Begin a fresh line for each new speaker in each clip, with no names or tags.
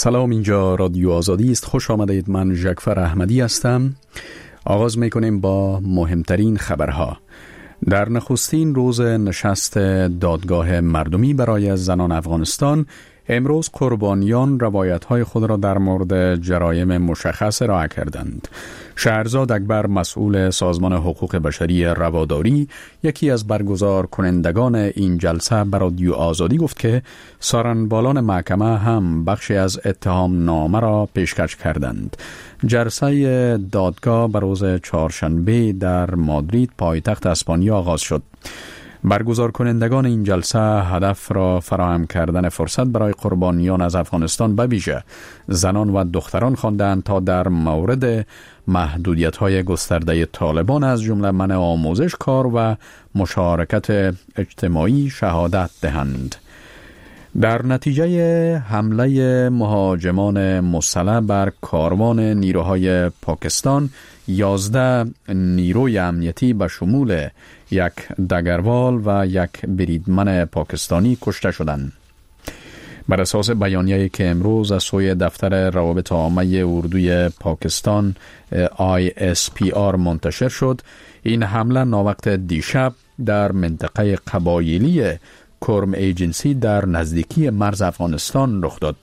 سلام، اینجا رادیو آزادی است. خوش آمدید. من ژکفر احمدی هستم. آغاز میکنیم با مهمترین خبرها. در نخستین روز نشست دادگاه مردمی برای زنان افغانستان، امروز قربانیان روایت‌های خود را در مورد جرایم مشخص ارائه کردند. شهرزاد اکبر، مسئول سازمان حقوق بشری رواداری، یکی از برگزار کنندگان این جلسه بر رادیو آزادی گفت که سارنبالان محکمه هم بخشی از اتهام نامه را پیشکش کردند. جلسه دادگاه بر روز چهارشنبه در مادرید، پایتخت اسپانیا آغاز شد. برگزار کنندگان این جلسه هدف را فراهم کردن فرصت برای قربانیان از افغانستان به ویژه زنان و دختران خواندند تا در مورد محدودیت‌های گسترده طالبان از جمله منع آموزش، کار و مشارکت اجتماعی شهادت دهند. در نتیجه حمله مهاجمان مسلح بر کاروان نیروهای پاکستان، 11 نیروی امنیتی به شمول یک دگروال و یک بریدمن پاکستانی کشته شدند. بر اساس بیانیه‌ای که امروز از سوی دفتر روابط عامه اردوی پاکستان ISPR منتشر شد، این حمله ناوقت دیشب در منطقه قبایلی کرم ایجنسی در نزدیکی مرز افغانستان رخ داد.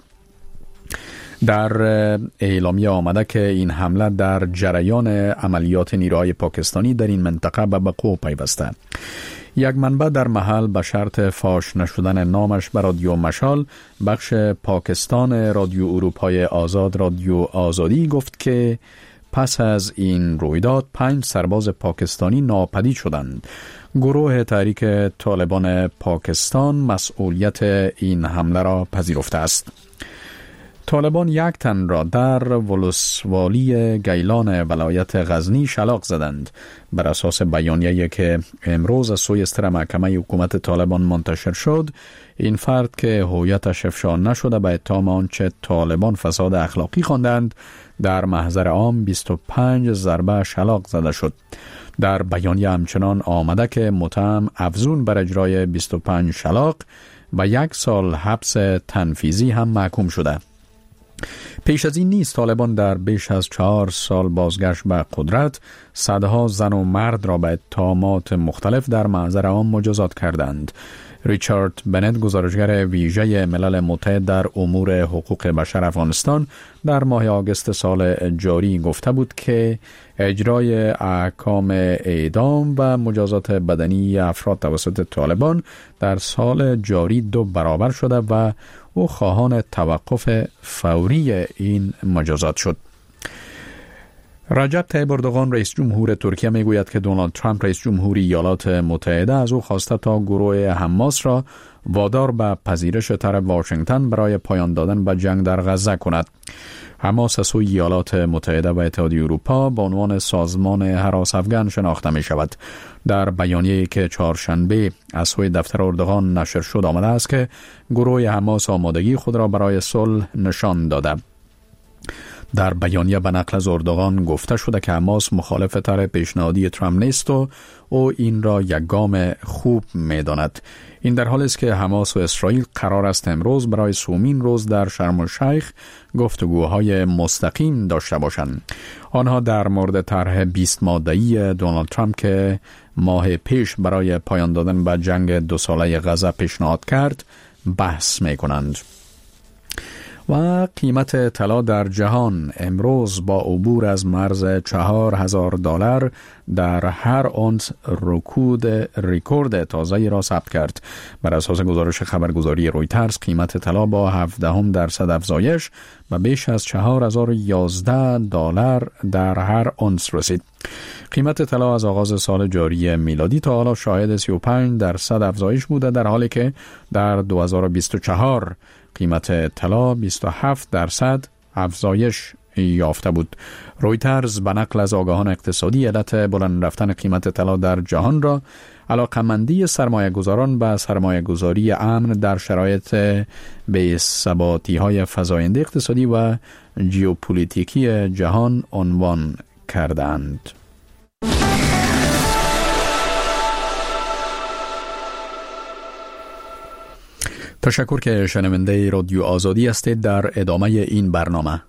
در اعلامیه آمده که این حمله در جریان عملیات نیروهای پاکستانی در این منطقه به وقوع پیوسته. یک منبع در محل به شرط فاش نشدن نامش به رادیو مشال، بخش پاکستان رادیو اروپای آزاد، رادیو آزادی، گفت که پس از این رویداد 5 سرباز پاکستانی ناپدید شدند. گروه تحریک طالبان پاکستان مسئولیت این حمله را پذیرفته است. طالبان یک تن را در ولسوالی گیلان ولایت غزنی شلاق زدند. بر اساس بیانیه‌ای که امروز از سوی ستر محکمه حکومت طالبان منتشر شد، این فرد که هویتش افشا نشده به اتهام آنچه طالبان فساد اخلاقی خواندند، در محضر عام 25 ضربه شلاق زده شد. در بیانیه همچنان آمده که متهم افزون بر اجرای 25 شلاق و 1 سال حبس تنفیذی هم محکوم شده. پیش از این نیز طالبان در بیش از 4 سال بازگشت به قدرت صدها زن و مرد را به اتهامات مختلف در محضر عام مجازات کردند. ریچارد بنت، گزارشگر ویژه ملل متحد در امور حقوق بشر افغانستان، در ماه آگوست سال جاری گفته بود که اجرای احکام اعدام و مجازات بدنی افراد توسط طالبان در سال جاری 2 برابر شده و او خواهان توقف فوری این مجازات شد. رجب طیب اردوغان، رئیس جمهور ترکیه، میگوید که دونالد ترامپ، رئیس جمهوری ایالات متحده، از او خواسته تا گروه حماس را وادار به پذیرش طرف واشنگتن برای پایان دادن به جنگ در غزه کند. حماس از سوی ایالات متحده و اتحادیه اروپا به عنوان سازمان هراس افغان شناخته می شود. در بیانیه‌ای که چهارشنبه از سوی دفتر اردوغان نشر شد آمده است که گروه حماس آمادگی خود را برای صلح نشان داده. در بیانیه به نقل از اردوغان گفته شده که حماس مخالف طرح پیشنهادی ترامپ نیست و او این را یک گام خوب می‌داند. این در حالی است که حماس و اسرائیل قرار است امروز برای 3مین روز در شرم الشیخ گفتگوهای مستقیم داشته باشند. آنها در مورد طرح 20 ماده‌ای دونالد ترامپ که ماه پیش برای پایان دادن به جنگ 2 ساله غزه پیشنهاد کرد بحث می‌کنند. و قیمت طلا در جهان امروز با عبور از مرز $4,000 در هر اونس رکورد تازه‌ای را ثبت کرد. بر اساس گزارش خبرگزاری رویترز، قیمت طلا با 0.7% افزایش و بیش از $4,011 در هر اونس رسید. قیمت طلا از آغاز سال جاری میلادی تا حالا شاهد 35% افزایش بوده، در حالی که در 2024 قیمت طلا 27% افزایش یافته بود. رویترز به نقل از آگاهان اقتصادی علت بلند رفتن قیمت طلا در جهان را علاقمندی سرمایه‌گذاران به سرمایه‌گذاری امن در شرایط بی‌ثباتی‌های فزاینده اقتصادی و ژئوپلیتیکی جهان عنوان کردند. تشکر که شنونده رادیو آزادی هستید. در ادامه این برنامه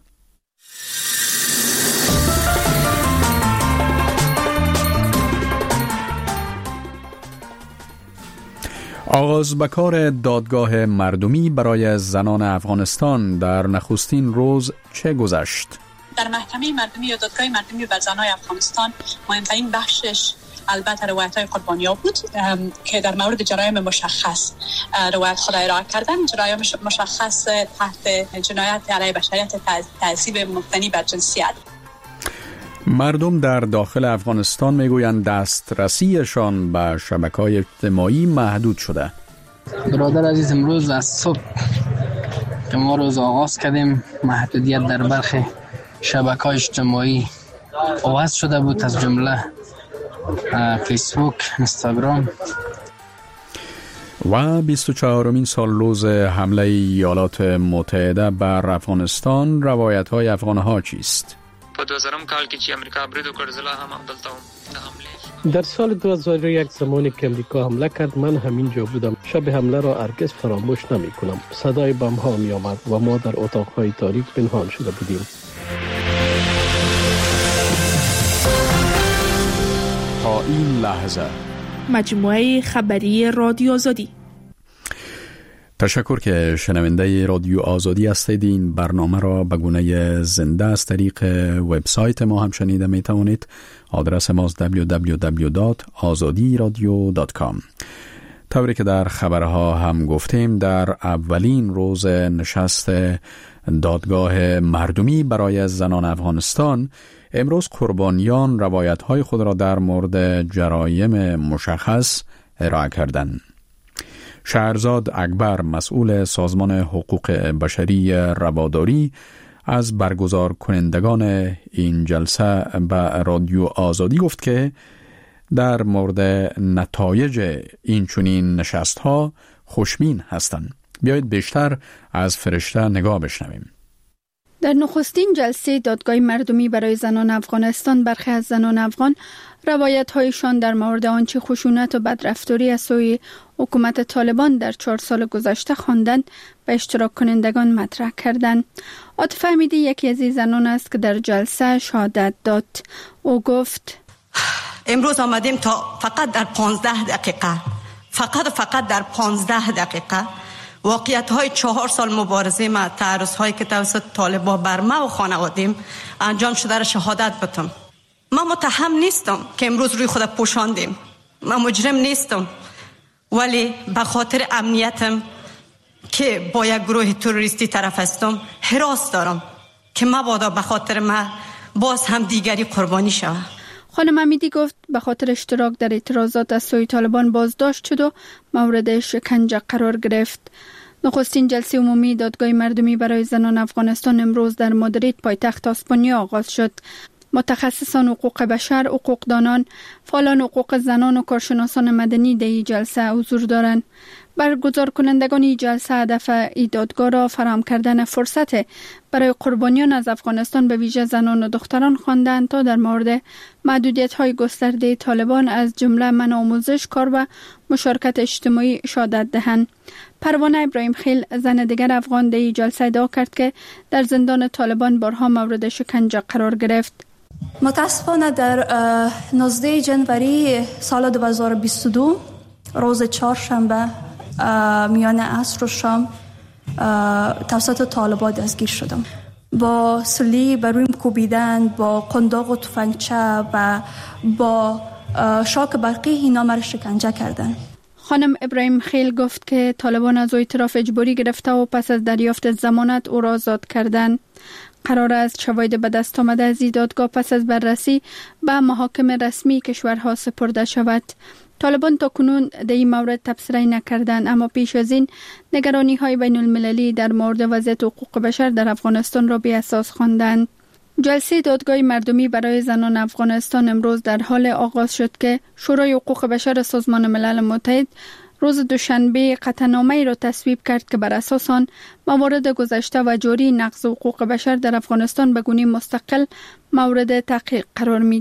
آغاز به کار دادگاه مردمی برای زنان افغانستان در نخستین روز چه گذشت؟
در محکمه مردمی یا دادگاه مردمی بر زنان افغانستان مهمترین بخشش البته روایت‌های قربانی‌ها بود که در مورد جرایم مشخص روایت خود ارائه کردن. جرایم مشخص تحت جنایت علیه بشریت، تعذیب مبتنی بر جنسیت.
مردم در داخل افغانستان میگویند دسترسیشان به شبکه‌های اجتماعی محدود شده.
برادر عزیز، امروز از صبح که ما روز آغاز کردیم محدودیت در برخی شبکه‌های اجتماعی آغاز شده بود، از جمله فیسبوک، اینستاگرام.
و 24مین سال روز حمله ایالات متحده بر افغانستان، روایت‌های افغان‌ها چیست؟
په 2000 کال کې چې امریکا برید وکړ زه لا هم همدلته وم د حمله.
در سال 2001 زمانی که امریکا حمله کرد من همینجا بودم. شب حمله را هرگز فراموش نمی‌کنم. صدای بمب‌ها می‌آمد و ما در اتاق‌های تاریک پنهان شده بودیم.
تا این لحظه
مجموعه خبری رادیو آزادی.
تشکر که شنونده رادیو آزادی هستید. این برنامه را به گونه زنده از طریق وبسایت ما هم شنیده می توانید. آدرس ماست www.azadiradio.com. طوری که در خبرها هم گفتیم، در اولین روز نشست دادگاه مردمی برای زنان افغانستان، امروز قربانیان روایت‌های خود را در مورد جرایم مشخص ارائه کردند. شهرزاد اکبر، مسئول سازمان حقوق بشری رواداری، از برگزار کنندگان این جلسه به رادیو آزادی گفت که در مورد نتایج این چنین نشست‌ها خوشبین هستند. بیایید بیشتر از فرشته نگاه بشنویم.
در نخستین جلسه دادگاه مردمی برای زنان افغانستان، برخی از زنان افغان روایت‌هایشان در مورد آنچه خشونت و بدرفتاری از سوی حکومت طالبان در 4 سال گذشته خواندند به اشتراک کنندگان مطرح کردند. عاطفه امیدی یکی از این زنان است که در جلسه شهادت داد. او گفت:
امروز آمدیم تا فقط در 15 دقیقه فقط در 15 دقیقه واقعیت‌های 4 سال مبارزه ما، تعرض‌هایی که توسط طالبان بر ما و خانواده‌ام انجام شده را شهادت بدم. من متهم نیستم که امروز روی خود پوشاندیم. من مجرم نیستم، ولی به خاطر امنیتم که با یک گروه تروریستی طرف هستم هراس دارم که مبادا به خاطر من باز هم دیگری قربانی شود.
خانم امیدی گفت به خاطر اشتراک در اعتراضات از سوی طالبان بازداشت شد و مورد شکنجه قرار گرفت. نخستین جلسه عمومی دادگاه مردمی برای زنان افغانستان امروز در مادرید، پایتخت اسپانیا آغاز شد. متخصصان حقوق بشر، حقوقدانان، فعالان حقوق زنان و کارشناسان مدنی در این جلسه حضور دارند. برگزار کنندگان این جلسه هدف این دادگاه را فراهم کردن فرصت برای قربانیان از افغانستان، به ویژه زنان و دختران خواندند تا در مورد محدودیت‌های گسترده طالبان از جمله منع آموزش، کار و مشارکت اجتماعی شهادت دهند. پروانه ابراهیم خیل، زن دیگر افغان، در این جلسه ادعا کرد که در زندان طالبان بارها مورد شکنجه قرار گرفت.
متاسفانه در 19 جنوری سال 2022 روز چهارشنبه میان عصر و شام توسط طالبان دستگیر شدم. با سلی بر رویم کوبیدن، با قنداق و تفنگچه و با شاک برقی اینا مرا شکنجه کردن.
خانم ابراهیم خیل گفت که طالبان از او اعتراف اجباری گرفته و پس از دریافت ضمانت او را آزاد کردند. قرار است شواهد به دست آمده از این دادگاه پس از بررسی به محاکم رسمی کشورها سپرده شود. طالبان تا کنون در این مورد تبصره نکردند، اما پیش از این نگرانی های بین المللی در مورد وضعیت حقوق بشر در افغانستان را بی اساس خواندند. جلسه دادگاه مردمی برای زنان افغانستان امروز در حال آغاز شد که شورای حقوق بشر سازمان ملل متحد روز دوشنبه قطعنامه‌ای را تصویب کرد که بر اساس آن موارد گذشته و جاری نقض حقوق بشر در افغانستان به گونه مستقل مورد تحقیق قرار می‌گیرد.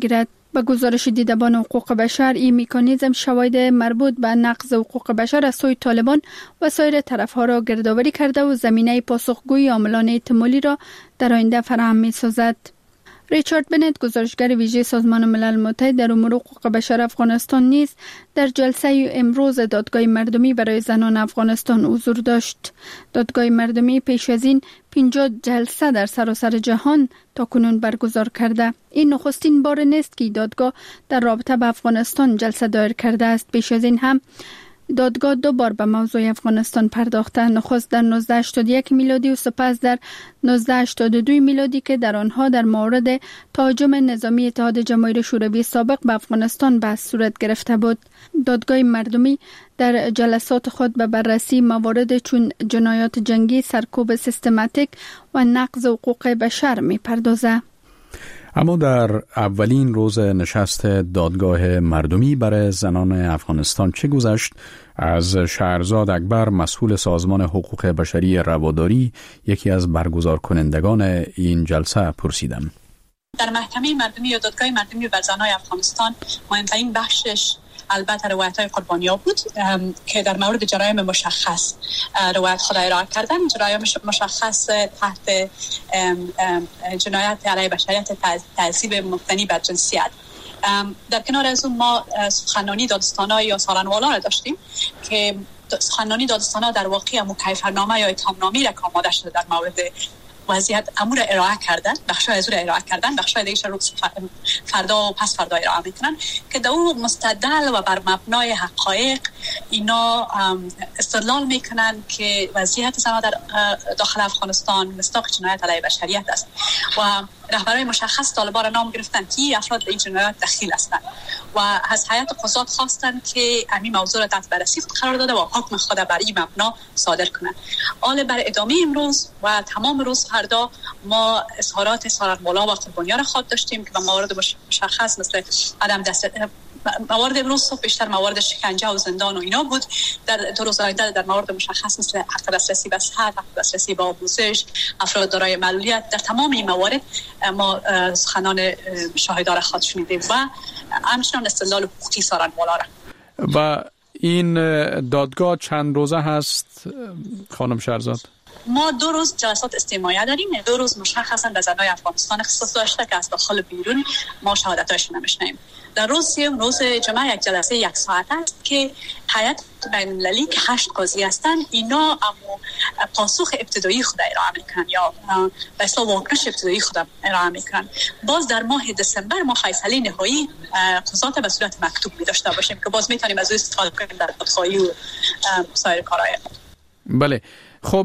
به گزارش دیدبان حقوق بشر، این مکانیزم شواهد مربوط به نقض حقوق بشر از سوی طالبان و سایر طرفها را گردآوری کرده و زمینه پاسخگویی عاملان احتمالی را در آینده فراهم می‌سازد. ریچارد بنت، گزارشگر ویژه سازمان ملل متحد در امور حقوق بشر افغانستان، نیز در جلسه امروز دادگاه مردمی برای زنان افغانستان حضور داشت. دادگاه مردمی پیش از این 50 جلسه در سراسر جهان تاکنون برگزار کرده. این نخستین بار نیست که دادگاه در رابطه با افغانستان جلسه دایر کرده است. پیش از این هم دادگاه 2 بار به موضوع افغانستان پرداخته، نخست در 1981 میلادی و سپس در 1982 میلادی که در آنها در مورد تهاجم نظامی اتحاد جماهیر شوروی سابق به افغانستان بحث صورت گرفته بود. دادگاه مردمی در جلسات خود به بررسی موارد چون جنایات جنگی، سرکوب سیستماتیک و نقض حقوق بشر می‌پردازد.
اما در اولین روز نشست دادگاه مردمی برای زنان افغانستان چه گذشت؟ از شهرزاد اکبر، مسئول سازمان حقوق بشری رواداری، یکی از برگزار کنندگان این جلسه، پرسیدم.
در محکمه مردمی یا دادگاه مردمی بر زنان افغانستان مهمترین بخشش البته روایت‌های قربانی‌ها بود که در مورد جرایم مشخص روایت خود ارائه کردن. جرایم مشخص تحت جنایت علیه بشریت، تعذیب مبتنی بر جنسیت. در کنار از اون ما سخنرانی دادستانا یا سالنوالا را داشتیم که سخنرانی دادستانا در واقع مکیفرنامه یا اتهامنامه‌ای را که آماده شده در مورد وضعیت امور ارائه کردن، بخشای از او ارائه کردن، بخشای دیگه روز فردا و پس فردا ارائه میکنن که در اون مستدل و بر مبنای حقایق اینا استدلال میکنن که وضعیت زنان در داخل افغانستان مصداق جنایت علیه بشریت است و رهبرای مشخص طالبان را نام گرفتن که افراد به این جنایات دخیل هستند و از هیئت قضات خواستند که همین موضوع را تحت بررسی قرار داده و حکم خود بر این مبنا صادر کنند. حال بر ادامه امروز و تمام روز فردا ما اظهارات سالنوالا و قربانیان را خواهد داشتیم که به موارد مشخص مثل عدم موارد امروز صبح بیشتر موارد شکنجه و زندان و اینا بود. در 2 روز آینده در موارد مشخص مثل حق دسترسی به صحت، حق دسترسی به آموزش، افراد دارای معلولیت، در تمام این موارد ما سخنان شاهدان را خواهد شنیدیم و همچنان استدلال حقوقی سالنوالا را. و
این دادگاه چند روزه هست خانم شهرزاد؟
ما 2 روز جلسات استماعی داریم. 2 روز مشخصا به زنان افغانستان اختصاص داشته که از داخل بیرون ما شهادتاشون نمیشنیم. در روز سوم، روز جمعه، یک جلسه 1 ساعت است که هیئت بین‌المللی که 8 قاضی هستند اینا اما پاسخ ابتدایی خود ارائه میکنن یا به اصطلاح واکنش ابتدایی خود ارائه میکنن. باز در ماه دسامبر ما فیصله نهایی قضات به صورت مکتوب می داشته باشیم که باز میتونیم از او استفاده کنیم در دادخواهی و سایر کارهای.
بله. خب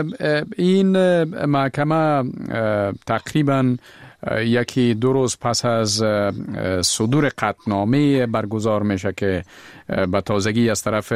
این محکمه تقریباً 1-2 روز پس از صدور قطعنامه برگزار میشه که به تازگی از طرف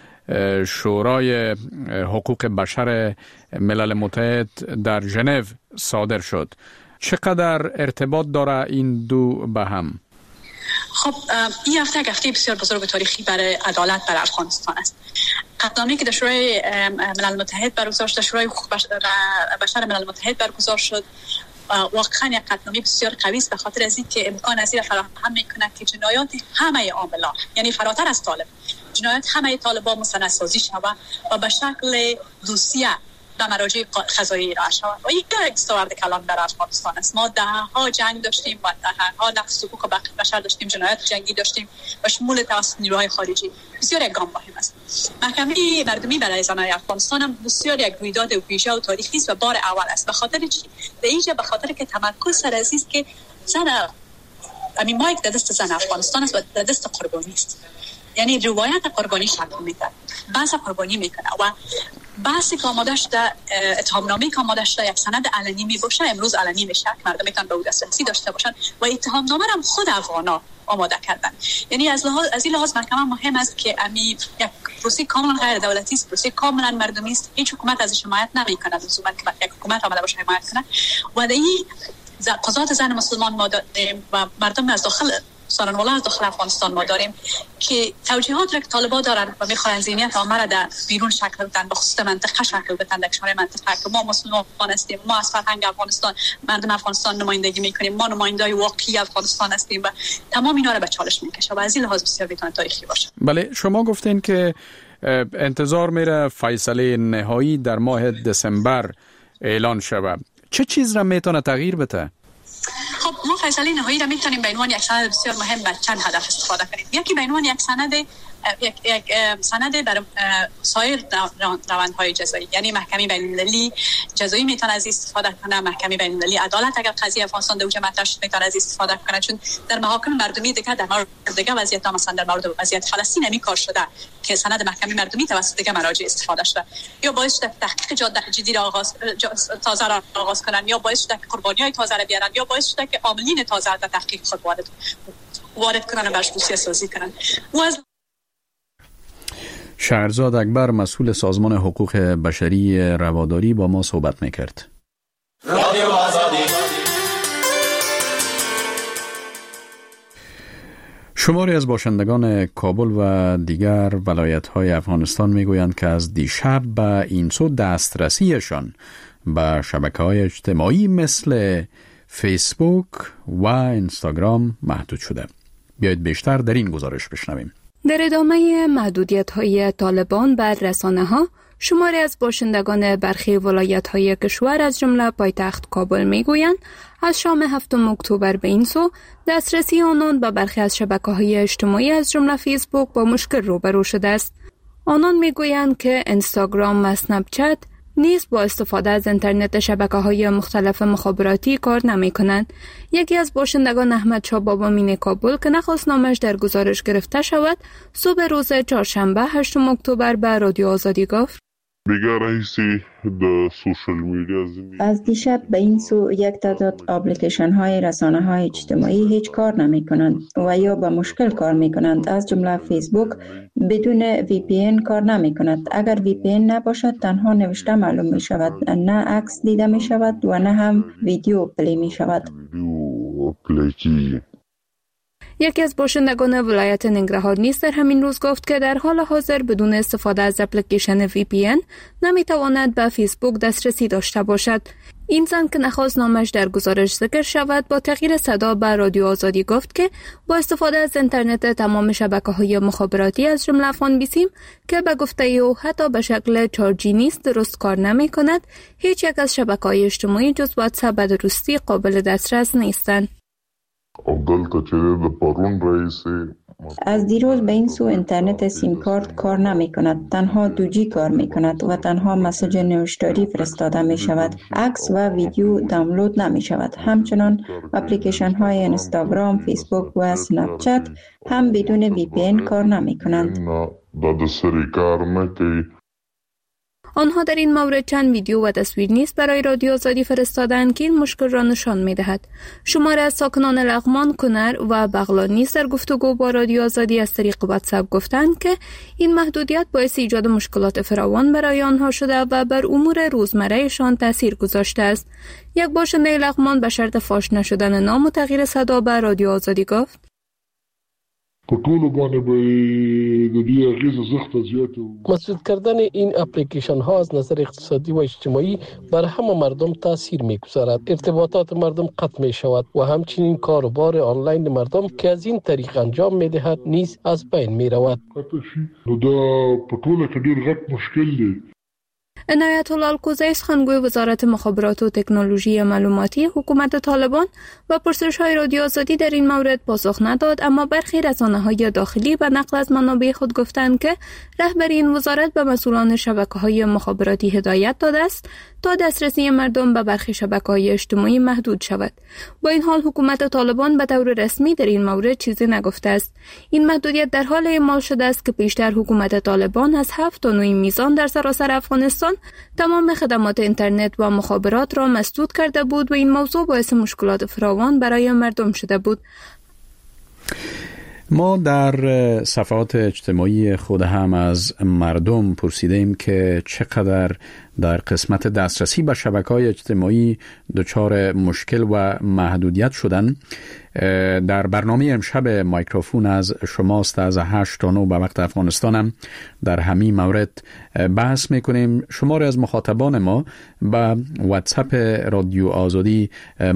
شورای حقوق بشر ملل متحد در ژنو صادر شد. چقدر ارتباط داره این دو به هم؟
خب این هفته بسیار بزرگ تاریخی برای عدالت در افغانستان است. قطعنامه‌ای که در شورای ملل متحد برگزار شد، شورای حقوق بشر ملل متحد برگزار شد، واقعا یک قطعنامه بسیار قوی است به خاطر از اینکه امکان از این فراهم میکنه که جنایات همه عاملان، یعنی فراتر از طالب، جنایات همه طالبان مستندسازی شود و به شکل دوسیه به مراجع قضایی ارائه شود. و این یک دستاورد کلان در افغانستان است. ما دهها جنگ داشتیم و دهها نقض حقوق بشر داشتیم، جنایات جنگی داشتیم و شمول توسط نیروهای خارجی. بسیار یک گام مهم است. محکمه مردمی برای زنان افغانستان هم بسیار یک رویداد ویژه و تاریخی است و بار اول است. به خاطر چی؟ به خاطر که تمرکز سر از است که زن مایک در دست زن افغانستان است و در دست قربانی است. یعنی روایت قربانی شکل میده، بحث قربانی میکنه و بحثی که آماده شده، اتهامنامه‌ای که آماده شده یک سند علنی میباشه، امروز علنی میشه که مردم میتونن به او دسترسی داشته باشن و اتهامنامه هم خود افغانا آماده کردن. یعنی از این لحاظ محکمه مهم است که یک پروسه کاملا غیر دولتی است، پروسه کاملا مردمی است. هیچ حکومت ازش حمایت نمیکنه، لزوما که یک حکومت آمده باشه حمایت کنه و این قضات زن مسلمان ما داریم و مردم از داخل سارنوالا از داخل افغانستان ما داریم که توجیهات را که طالبان دارن و میخواین ذهنیت عامه را در بیرون شکل بدن، به خصوص منطقه شکل بدن، در کشور منطقه که ما مسلمان هستیم، ما از فرهنگ افغانستان، مردم افغانستان نمایندگی میکنیم، ما نمایندای واقعی افغانستان هستیم و تمام اینا را به چالش میکشه و از این لحاظ بسیار میتونه تاریخی باشه.
بله، شما گفتین که انتظار میره فیصله نهایی در ماه دسامبر اعلان شود. چه چیز را میتونه تغییر بده؟
خب ما فیصله نهایی را میتونیم به عنوان یک سند بسیار مهم به چند هدف استفاده کنیم. یکی به عنوان یک سند برای سایر روندهای جزایی، یعنی محکمه بین‌المللی جزایی میتونه از استفاده کنه، محکمه بین‌المللی عدالت اگر قضیه افغانستان در اونجا مطرح شد میتونه از استفاده کنه، چون در محاکم مردمی دیگه در مورد دیگه وضعیت مثلا در مورد وضعیت فلسطین همین کار شده که سند محکمه مردمی توسط دیگه مراجع استفاده شده، یا باعث شده تحقیق جدی را تازه را آغاز کنن، یا باعث شده که قربانیای تازه را بیارن، یا باعث شده که عاملین تازه در تحقیق خود وارد کنن و برش توصیه سازی کنن.
شهرزاد اکبر، مسئول سازمان حقوق بشری رواداری، با ما صحبت میکرد. رادیو آزادی. شماری از باشندگان کابل و دیگر ولایت‌های افغانستان میگویند که از دیشب به این سو دسترسیشان به شبکه‌های اجتماعی مثل فیسبوک و اینستاگرام محدود شده. بیایید بیشتر در این گزارش بشنویم.
در ادامه محدودیت‌های طالبان بر رسانه‌ها، شماری از باشندگان برخی ولایت‌های کشور از جمله پایتخت کابل می‌گویند از شام 7 اکتبر به این سو دسترسی آنان به برخی از شبکه‌های اجتماعی از جمله فیسبوک با مشکل روبرو شده است. آنان می‌گویند که اینستاگرام و اسنپ چت نیز با استفاده از اینترنت شبکه‌های مختلف مخابراتی کار نمی‌کنند. یکی از باشندگان احمد شاه بابامین کابل که نخواست نامش در گزارش گرفته شود، صبح روز چهارشنبه 8 اکتبر به رادیو آزادی گفت:
از دیشب به این سو یک تعداد اپلیکیشن های رسانه های اجتماعی هیچ کار نمی کنند و یا با مشکل کار می کنند. از جمله فیسبوک بدون VPN کار نمی کند. اگر VPN نباشد تنها نوشته معلوم می شود، نه عکس دیده می شود و نه هم ویدیو پلی می شود.
یکی از باشندگان ولایت ننگرهار نیز در همین روز گفت که در حال حاضر بدون استفاده از اپلیکیشن VPN نمیتواند به فیسبوک دسترسی داشته باشد. این زن که نخواست نامش در گزارش ذکر شود با تغییر صدا به رادیو آزادی گفت که با استفاده از اینترنت تمام شبکه‌های مخابراتی از جمله افغان بیسیم که به گفته او حتی به شکل 4G نیست درست کار نمی کند، هیچ یک از شبکه‌های اجتماعی جز واتساپ به درستی قابل دسترس نیستند.
از دیروز به این سو اینترنت سیم کارت کار نمی کند، تنها 2G کار می کند و تنها مسیج نوشتاری فرستاده می شود. عکس و ویدیو دانلود نمی شود. همچنان اپلیکیشن های اینستاگرام، فیسبوک و اسنپ چت هم بدون VPN کار نمی کنند.
آنها در این مورد چند ویدیو و تصویر نیز برای رادیو آزادی فرستادند که این مشکل را نشان می‌دهد. شماری از ساکنان لغمان، کنر و بغلان نیز در گفتگو با رادیو آزادی از طریق واتساپ گفتند که این محدودیت باعث ایجاد مشکلات فراوان برای آنها شده و بر امور روزمره‌شان تاثیر گذاشته است. یک باشنده لغمان به شرط فاش نشدن نام و تغییر صدا به رادیو آزادی گفت:
مسدود کردن این اپلیکیشن ها از نظر اقتصادی و اجتماعی بر همه مردم تاثیر می‌گذارد. ارتباطات مردم قطع می شود و همچنین کاروبار آنلاین مردم که از این طریق انجام می‌دهد نیز از بین می‌رود.
عنایت الله الکوزی، سخنگوی وزارت مخابرات و تکنولوژی معلوماتی حکومت طالبان و پرسش‌های رادیو آزادی در این مورد پاسخ نداد، اما برخی رسانه‌های داخلی به نقل از منابع خود گفتند که رهبری این وزارت به مسئولان شبکه‌های مخابراتی هدایت داده است تا دسترسی مردم به برخی شبکه‌های اجتماعی محدود شود. با این حال حکومت طالبان به طور رسمی در این مورد چیزی نگفته است. این محدودیت در حال اعمال شده است که پیشتر حکومت طالبان از 7 تا 9 میزان در سراسر افغانستان تمام خدمات اینترنت و مخابرات را مسدود کرده بود و این موضوع باعث مشکلات فراوان برای مردم شده بود.
ما در صفحات اجتماعی خود هم از مردم پرسیدیم که چقدر در قسمت دسترسی به شبکه‌های اجتماعی دچار مشکل و محدودیت شدن. در برنامه امشب مایکروفون از شماست از 8 تا 9 به وقت افغانستانم در همین مورد بحث میکنیم. شماره از مخاطبان ما به واتساپ رادیو آزادی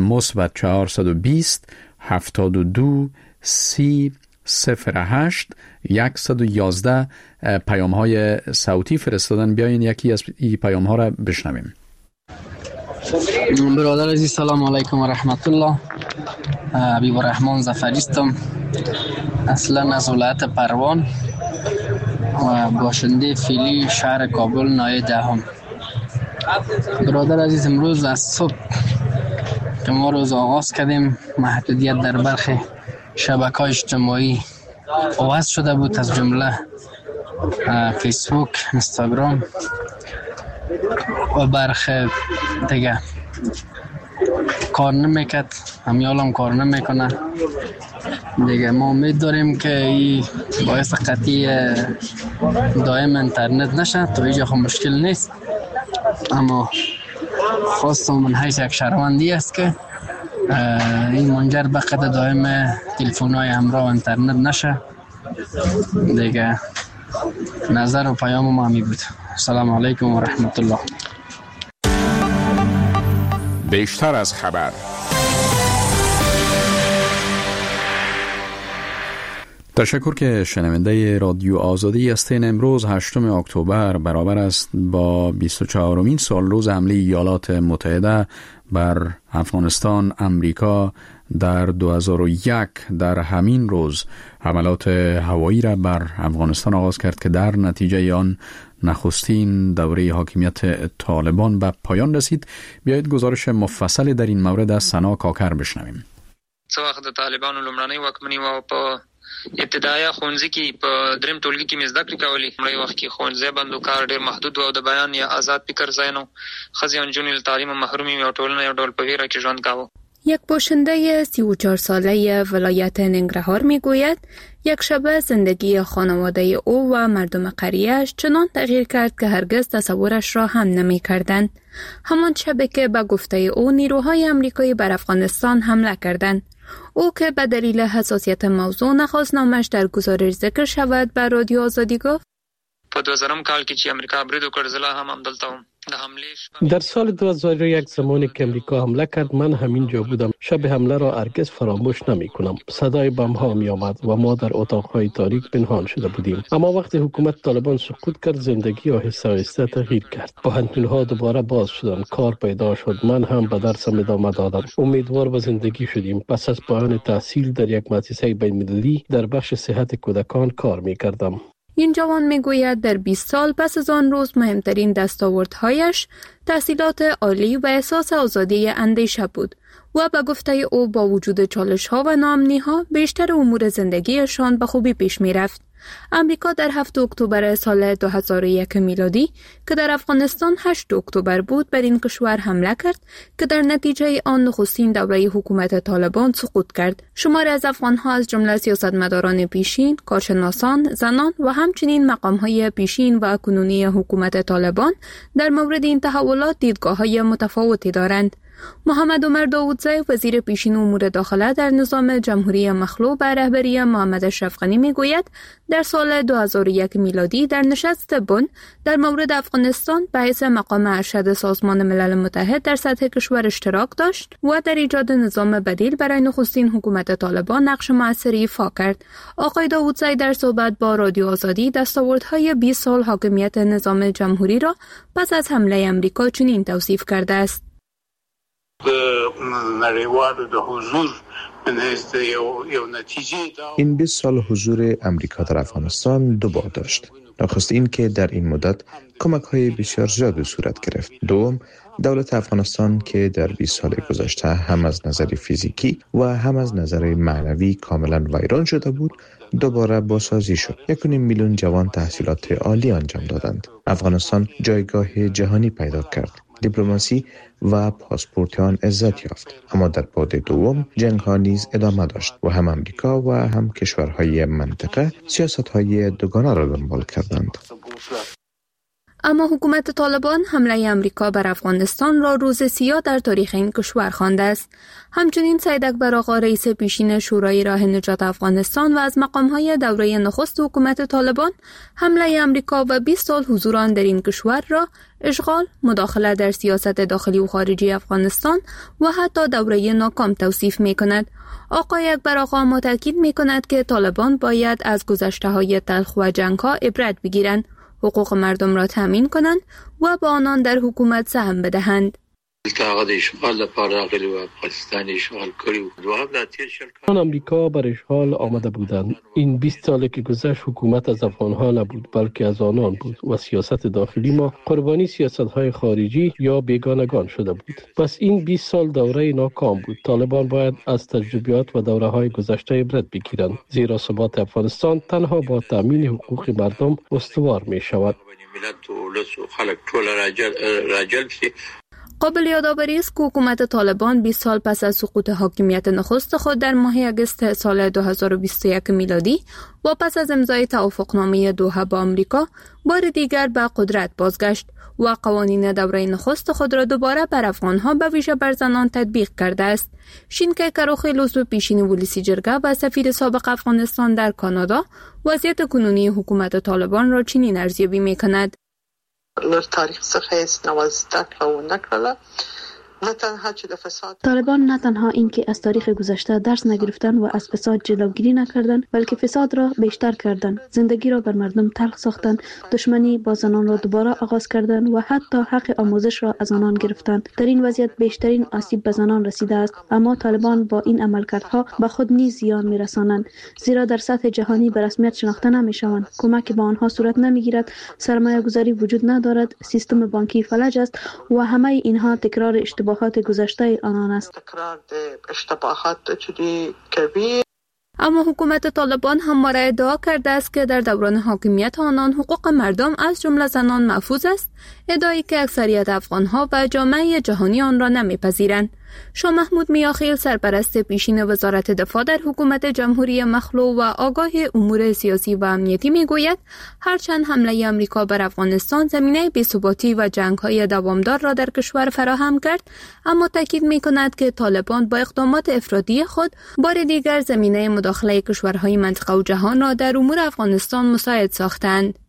+420 72 30 08 111 پیام های صوتی فرستادن. بیاین یکی از این پیام ها را بشنویم.
برادر عزیز سلام علیکم و رحمت الله. حبیب الرحمن ظفریستم، اصلا از ولایت پروان و باشنده فعلی شهر کابل نایه دهم. برادر عزیز امروز از صبح که ما روز آغاز کردیم محدودیت در برخی شبکه‌های اجتماعی آغاز شده بود، از جمله فیسبوک، اینستاگرام و برخی دیگه کار نمیکرد، همیالم کار نمیکنه دیگه. ما امید داریم که این باعث قطعی دائم اینترنت نشه، تا اینجا خب مشکل نیست، اما خواستم من حیث یک شهروندی است که این منجر به قطع دائم تلفن‌های همراه و اینترنت نشه دیگه. نظر و پیام ما همی بود. السلام علیکم و رحمت الله.
بیشتر از خبر. تشکر که شنونده رادیو آزادی هستین. امروز 8 اکتبر برابر است با 24مین سال روز حمله ایالات متحده بر افغانستان. امریکا در 2001 در همین روز حملات هوایی را بر افغانستان آغاز کرد که در نتیجه آن نخستین دوره حاکمیت طالبان به پایان رسید. بیایید گزارش مفصل در این مورد از سنا کاکر بشنویم.
څو وخت طالبانو لومړنۍ واکمني و په ابتدایي ښوونځي کې په دریم ټولګي کې مې زده کړې کولې. لومړی وخت کې ښوونځی بند و، کار ډېر محدود و او د بیان یا آزاد فکر ځای نه و. ښځې او نجونې له تعلیم محرومې وې او ټولنه یو ډول په ویره کې ژوند کاوه.
یک باشنده 34 ساله ولایت ننگرهار میگوید یک شب زندگی خانواده او و مردم قریه‌اش چنان تغییر کرد که هرگز تصورش را هم نمی کردند. همان شبی که به گفته او نیروهای امریکایی بر افغانستان حمله کردند. او که به دلیل حساسیت موضوع نخواست نامش در گزارش ذکر شود به رادیو آزادی گفت:
په 2000 کال کې چې امریکا برید وکړ زه لا هم همدلته وم.
در سال 2001 زمانی که امریکا حمله کرد من همین جا بودم. شب حمله را هرگز فراموش نمی کنم. صدای بم ها می آمد و ما در اتاقهای تاریک پنهان شده بودیم. اما وقتی حکومت طالبان سقوط کرد زندگی آهسته آهسته تغییر کرد. پوهنتون‌ها دوباره باز شدند، کار پیدا شد. من هم به درسم ادامه دادم. امیدوار به زندگی شدیم. پس از پایان تحصیل در یک مؤسسه بین‌المللی در بخش صحت کودکان کار می کردم.
این جوان میگوید در 20 سال پس از آن روز مهمترین دستاوردهایش تحصیلات عالی و احساس آزادی اندیشه بود و به گفته او با وجود چالش‌ها و ناامنی‌ها بیشتر امور زندگیشان به خوبی پیش می‌رفت. امریکا در 7 اکتبر سال 2001 میلادی که در افغانستان 8 اکتبر بود بر این کشور حمله کرد که در نتیجه آن نخستین دوره حکومت طالبان سقوط کرد. شماری از افغان‌ها از جمله سیاستمداران پیشین، کارشناسان، زنان و همچنین مقام‌های پیشین و کنونی حکومت طالبان در مورد این تحولات دیدگاه‌های متفاوتی دارند. محمد عمر داودزی وزیر پیشین امور داخله در نظام جمهوری مخلوع به رهبری محمد اشرف غنی میگوید در سال 2001 میلادی در نشست بن در مورد افغانستان به حیث مقام ارشد سازمان ملل متحد در سطح کشور اشتراک داشت و در ایجاد نظام بدیل برای نخستین حکومت طالبان نقش مؤثری ایفا کرد. آقای داودزی در صحبت با رادیو آزادی دستاوردهای 20 سال حاکمیت نظام جمهوری را پس از حمله امریکا چنین توصیف کرده است:
این 20 سال حضور امریکا در افغانستان دو بعد داشت. نخست این که در این مدت کمک‌های بسیار زیادی صورت گرفت. دوم، دولت افغانستان که در 20 سال گذشته هم از نظر فیزیکی و هم از نظر معنوی کاملا ویران شده بود، دوباره بازسازی شد. 1.5 میلیون جوان تحصیلات عالی انجام دادند. افغانستان جایگاه جهانی پیدا کرد. دیپلماسی و پاسپورت آن عزت یافت. اما در بعد دوم جنگ ها نیز ادامه داشت و هم امریکا و هم کشورهای منطقه سیاست های دوگانه را دنبال کردند.
اما حکومت طالبان حمله امریکا بر افغانستان را روز سیاه در تاریخ این کشور خوانده است. همچنین سید اکبر آقا رئیس پیشین شورای راه نجات افغانستان و از مقامهای دوره نخست حکومت طالبان حمله امریکا و 20 سال حضور آن در این کشور را اشغال، مداخله در سیاست داخلی و خارجی افغانستان و حتی دوره ناکام توصیف می کند. آقای اکبر آقا ما تاکید می کند که طالبان باید از گذشته های تلخ و جنگ ها عبرت بگیرند، حقوق مردم را تامین کنند و با آنان در حکومت سهم بدهند.
امریکا بر اشغال آمده بودند. این 20 سالی که گذشت حکومت از افغانها نبود بلکه از آنان بود و سیاست داخلی ما قربانی سیاست‌های خارجی یا بیگانگان شده بود. پس این 20 سال دوره ناکام بود. طالبان باید از تجربیات و دوره‌های گذشته عبرت بگیرند، زیرا ثبات افغانستان تنها با تامین حقوق مردم استوار می‌شود.
قابل یادآوری است که حکومت طالبان 20 سال پس از سقوط حاکمیت نخست خود در ماه اگست سال 2021 میلادی و پس از امضای توافقنامه دوحه با آمریکا بار دیگر به قدرت بازگشت و قوانین دوره نخست خود را دوباره بر افغانها به ویژه بر زنان تطبیق کرده است. شینکه کروخیل عضو پیشین ولسی جرگه و سفیر سابق افغانستان در کانادا وضعیت کنونی حکومت طالبان را چنین ارزیابی می‌کند.
تاریخ څخه هیڅ نوازده و نکړله.
طالبان نه تنها اینکه از تاریخ گذشته درس نگرفتن و از فساد جلوگیری نکردند، بلکه فساد را بیشتر کردند، زندگی را بر مردم تلخ ساختند، دشمنی با زنان را دوباره آغاز کردند و حتی حق آموزش را از آنان گرفتند. در این وضعیت بیشترین آسیب به زنان رسیده است، اما طالبان با این عملکردها به خود نیز زیان می‌رسانند، زیرا در سطح جهانی به رسمیت شناخته نمی‌شوند. کمک به آنها صورت نمی‌گیرد، سرمایه‌گذاری وجود ندارد، سیستم بانکی فلج است و همه اینها تکرار اشتباهات گذشته آنان است.
اما حکومت طالبان همواره ادعا کرده است که در دوران حاکمیت آنان حقوق مردم از جمله زنان محفوظ است، ادعایی که اکثریت افغانها و جامعه جهانی آن را نمیپذیرند. شاه محمود میاخیل سرپرست پیشین وزارت دفاع در حکومت جمهوری مخلوع و آگاه امور سیاسی و امنیتی میگوید هرچند حمله آمریکا بر افغانستان زمینه بی‌ثباتی و جنگ‌های دوامدار را در کشور فراهم کرد، اما تاکید می‌کند که طالبان با اقدامات افراطی خود بار دیگر زمینه مداخله کشورهای منطقه و جهان را در امور افغانستان مساعد ساختند.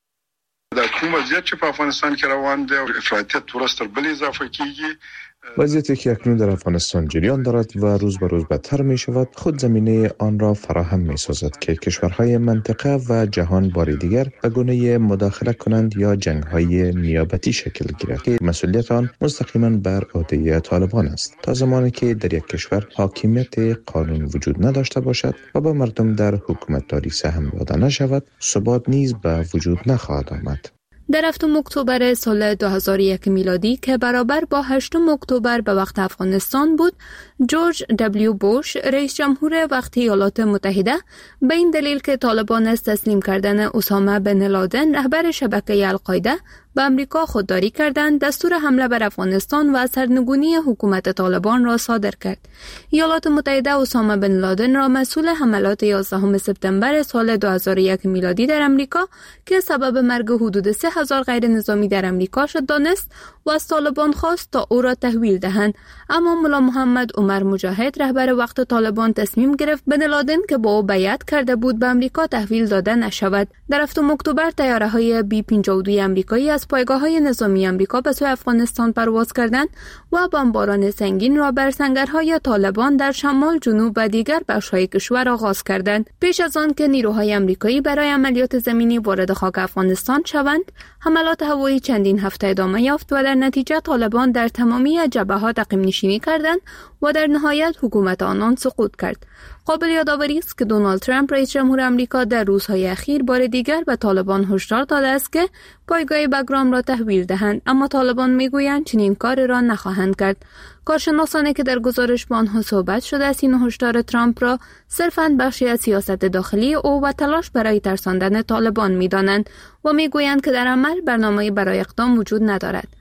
در کوم وضعیت چې په افغانستان کې روان دی او افراطیت ورځ تر بلې اضافه کیږي،
وضعیتی که اکنون در افغانستان جریان دارد و روز به روز بدتر می شود خود زمینه آن را فراهم می سازد که کشورهای منطقه و جهان بار دیگر به گونه مداخله کنند یا جنگ‌های نیابتی شکل گیرد که مسئولیت آن مستقیما بر عهده طالبان است. تا زمانی که در یک کشور حاکمیت قانون وجود نداشته باشد و به مردم در حکومتداری سهم داده نشود، ثبات نیز به وجود نخواهد آمد.
در 7 اکتبر سال 2001 میلادی که برابر با 8 اکتبر به وقت افغانستان بود، جورج دبلیو بوش رئیس جمهور وقت ایالات متحده به این دلیل که طالبان از تسلیم کردن اسامه بن لادن رهبر شبکه القاعده به امریکا خودداری کردند، دستور حمله بر افغانستان و سرنگونی حکومت طالبان را صادر کرد. ایالات متحده اسامه بن لادن را مسئول حملات 11 سپتامبر سال 2001 میلادی در امریکا که سبب مرگ حدود 3000 غیر نظامی در امریکا شد دانست و از طالبان خواست تا او را تحویل دهند، اما ملا محمد عمر مجاهد رهبر وقت طالبان تصمیم گرفت بن لادن که با او بیعت کرده بود به امریکا تحویل داده نشود. در 7 اکتبر طیاره‌های B-52 امریکایی از پایگاه‌های نظامی امریکا به سوی افغانستان پرواز کردند و بمباران سنگین را بر سنگرهای طالبان در شمال، جنوب و دیگر بخش‌های کشور آغاز کردند. پیش از آن که نیروهای امریکایی برای عملیات زمینی وارد خاک افغانستان شوند، حملات هوایی چندین هفته ادامه یافت و در نتیجه طالبان در تمامی جبهه‌ها تقیم نشینی کردند و در نهایت حکومت آنان سقوط کرد. قابل یادآوری است که دونالد ترامپ رئیس جمهور آمریکا در روزهای اخیر بار دیگر به طالبان هشدار داده است که پایگاه بگرام را تحویل دهند، اما طالبان میگویند چنین کاری را نخواهند کرد. کارشناسانی که در گزارش با آنها صحبت شده است این هشدار ترامپ را صرفاً بخشی از سیاست داخلی او و تلاش برای ترساندن طالبان می‌دانند و میگویند که در عمل برنامه‌ای برای اقدام وجود ندارد.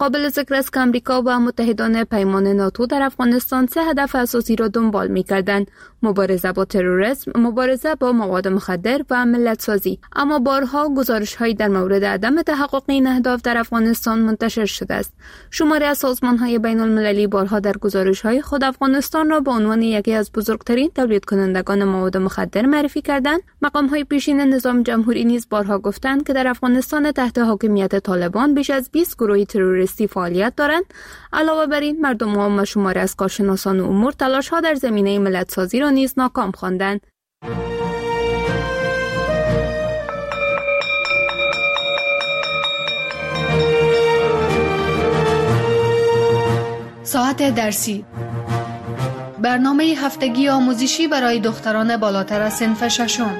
قابل ذکر است که امریکا و متحدان پیمان ناتو در افغانستان 3 هدف اساسی را دنبال می‌کردند: مبارزه با تروریسم، مبارزه با مواد مخدر و ملت سازی. اما بارها گزارش‌هایی در مورد عدم تحقق این اهداف در افغانستان منتشر شده است. شماری از سازمان‌های بین‌المللی بارها در گزارش‌های خود افغانستان را به عنوان یکی از بزرگترین تولید کنندگان مواد مخدر معرفی کردند. مقام‌های پیشین نظام جمهوری نیز بارها گفتند که در افغانستان تحت حاکمیت طالبان بیش از 20 گروه تروریستی فعالیت دارند. علاوه بر این، مردم عام و شماری از کارشناسان امور تلاش‌ها در زمینه ملت سازی را نیز ناکام خواندند.
ساعت درسی، برنامه هفتگی آموزشی برای دختران بالاتر از صنف ششم.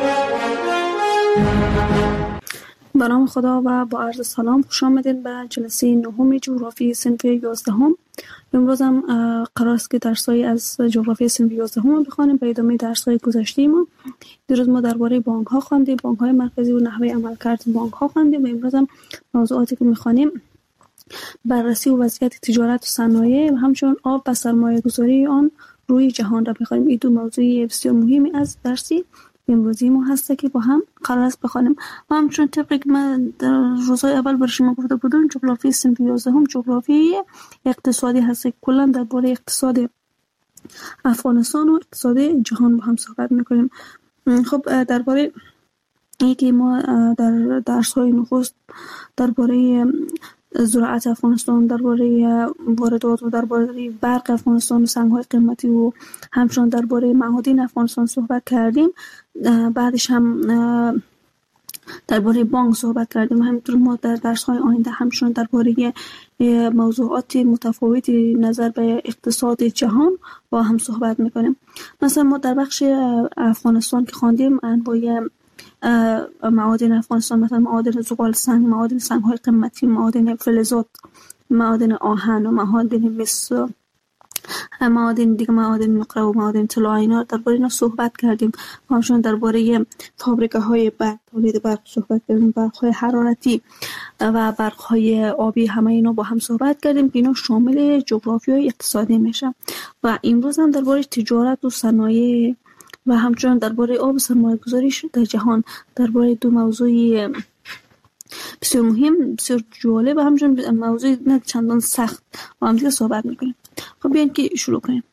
به نام خدا و با عرض سلام، خوش آمدید به جلسه نهم جغرافی صنف 11. امروز هم قرار است که درس‌های از جغرافی صنف 11 بخوانیم به ادامه درس‌های گذشته ما. دیروز ما درباره بانک‌ها خواندیم، بانک‌های مرکزی و نحوه عملکرد بانک‌ها خواندیم و امروز هم موضوعاتی که می‌خوانیم بررسی و وضعیت تجارت و صنایع و همچنین آب و سرمایه‌گذاری آن روی جهان را می‌خوانیم. این دو موضوع بسیار مهمی از درسی امروزی ما هست که با هم قرار است بخوانیم. و همچنین طبقی که من در روزهای اول برای شما گفته بودم، جغرافی صنف 11 جغرافی اقتصادی هست که کلا درباره اقتصاد افغانستان و اقتصاد جهان با هم صحبت می‌کنیم. خب درباره اینکه ما در درس‌های نخست درباره زراعت افغانستان، درباره واردات و درباره برق افغانستان و سنگ‌های قیمتی و همچنین درباره معادن افغانستان صحبت کردیم. بعدش هم درباره بانک صحبت کردیم. همینطور ما در درس‌های آینده همچنین درباره موضوعات متفاوتی نظر به اقتصاد جهان با هم صحبت می‌کنیم. مثلا ما در بخش افغانستان که خواندیم انواع معادن افغانستان، مثلا معادن زغال سنگ، معادن سنگ‌های قیمتی، معادن فلزات، معادن آهن و معادن مس، معادن دیگه، معادن نقره و معادن طلا، اینا درباره اینا صحبت کردیم. همچنین درباره فابریکه‌های برق، تولید برق صحبت کردیم، برق‌های حرارتی و برق‌های آبی، همه اینا با هم صحبت کردیم که اینا شامل جغرافیای اقتصادی میشه. و امروز هم درباره تجارت و صنایع و همچنین درباره آب و سرمایه‌گذاری در جهان، درباره دو موضوع بسیار مهم، بسیار جالب و همچنین موضوع نه چندان سخت با هم دیگه صحبت می‌کنیم. خب بیاین که شروع کنیم.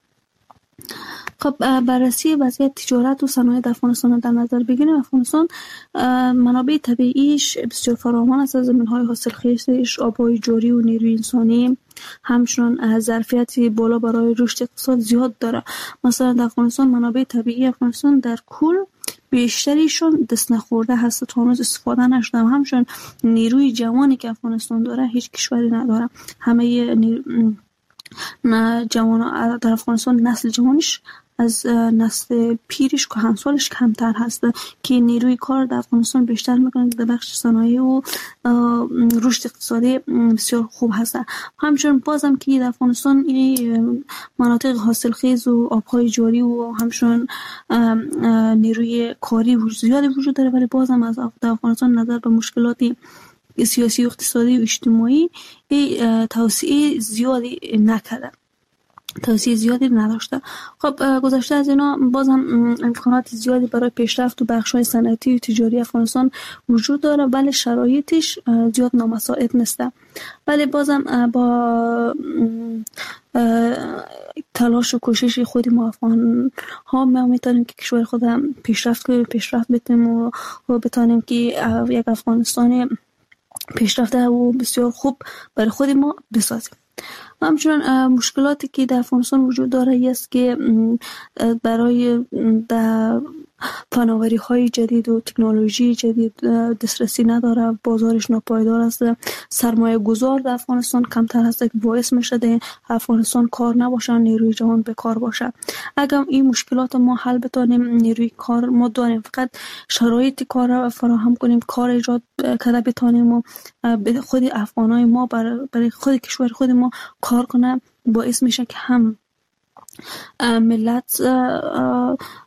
خب بررسی وضعیت تجارت و صنایع در افغانستان در نظر بگیریم. افغانستان منابع طبیعیش بسیار فراوان است، از زمین‌های حاصلخیزش، آب‌های جاری و نیروی انسانی، همچنین ظرفیت بالا برای رشد اقتصاد زیاد داره. مثلا در افغانستان منابع طبیعی افغانستان در کل بیشتریشون دست نخورده هست، تا هنوز استفاده نشده. همچنین نیروی جوانی که افغانستان داره هیچ کشوری نداره. همه جوان در افغانستان نسل جوانش از نسل پیرش کهنسالش کمتر هست که نیروی کار در افغانستان بیشتر میکنه در بخش صنایع و رشد اقتصادی بسیار خوب هست. همچنین بازم که در افغانستان مناطق حاصلخیز و آبهای جاری و همچنین نیروی کاری زیادی وجود داره، ولی بازم از در افغانستان نظر به مشکلات سیاسی و اقتصادی و اجتماعی توسعه زیادی نکرده، توسعه زیادی نداشته. خب گذشته از اینا باز هم امکانات زیادی برای پیشرفت و بخش‌های صنعتی و تجاری افغانستان وجود داره، ولی شرایطش زیاد نامساعد نیست. ولی بازم با تلاش و کوشش خود ما افغان ها ما میتونیم که کشور خودم پیشرفت بتیم و بتونیم که یک افغانستان پیشرفته و بسیار خوب برای خود ما بسازیم. همچنین مشکلاتی که در افغانستان وجود داره است که برای فناوری های جدید و تکنولوژی جدید دسترسی نداره، بازارش ناپایدار است، سرمایه گذار در افغانستان کمتر هست که باعث میشه در افغانستان کار نباشه، نیروی جوان بیکار باشه. اگر این مشکلات ما حل بتونیم، نیروی کار ما داریم، فقط شرایط کار فراهم کنیم، کار ایجاد کرده بتونیم و خود افغانای ما برای خود کشور خود ما کار کنه، باعث میشه که هم ملت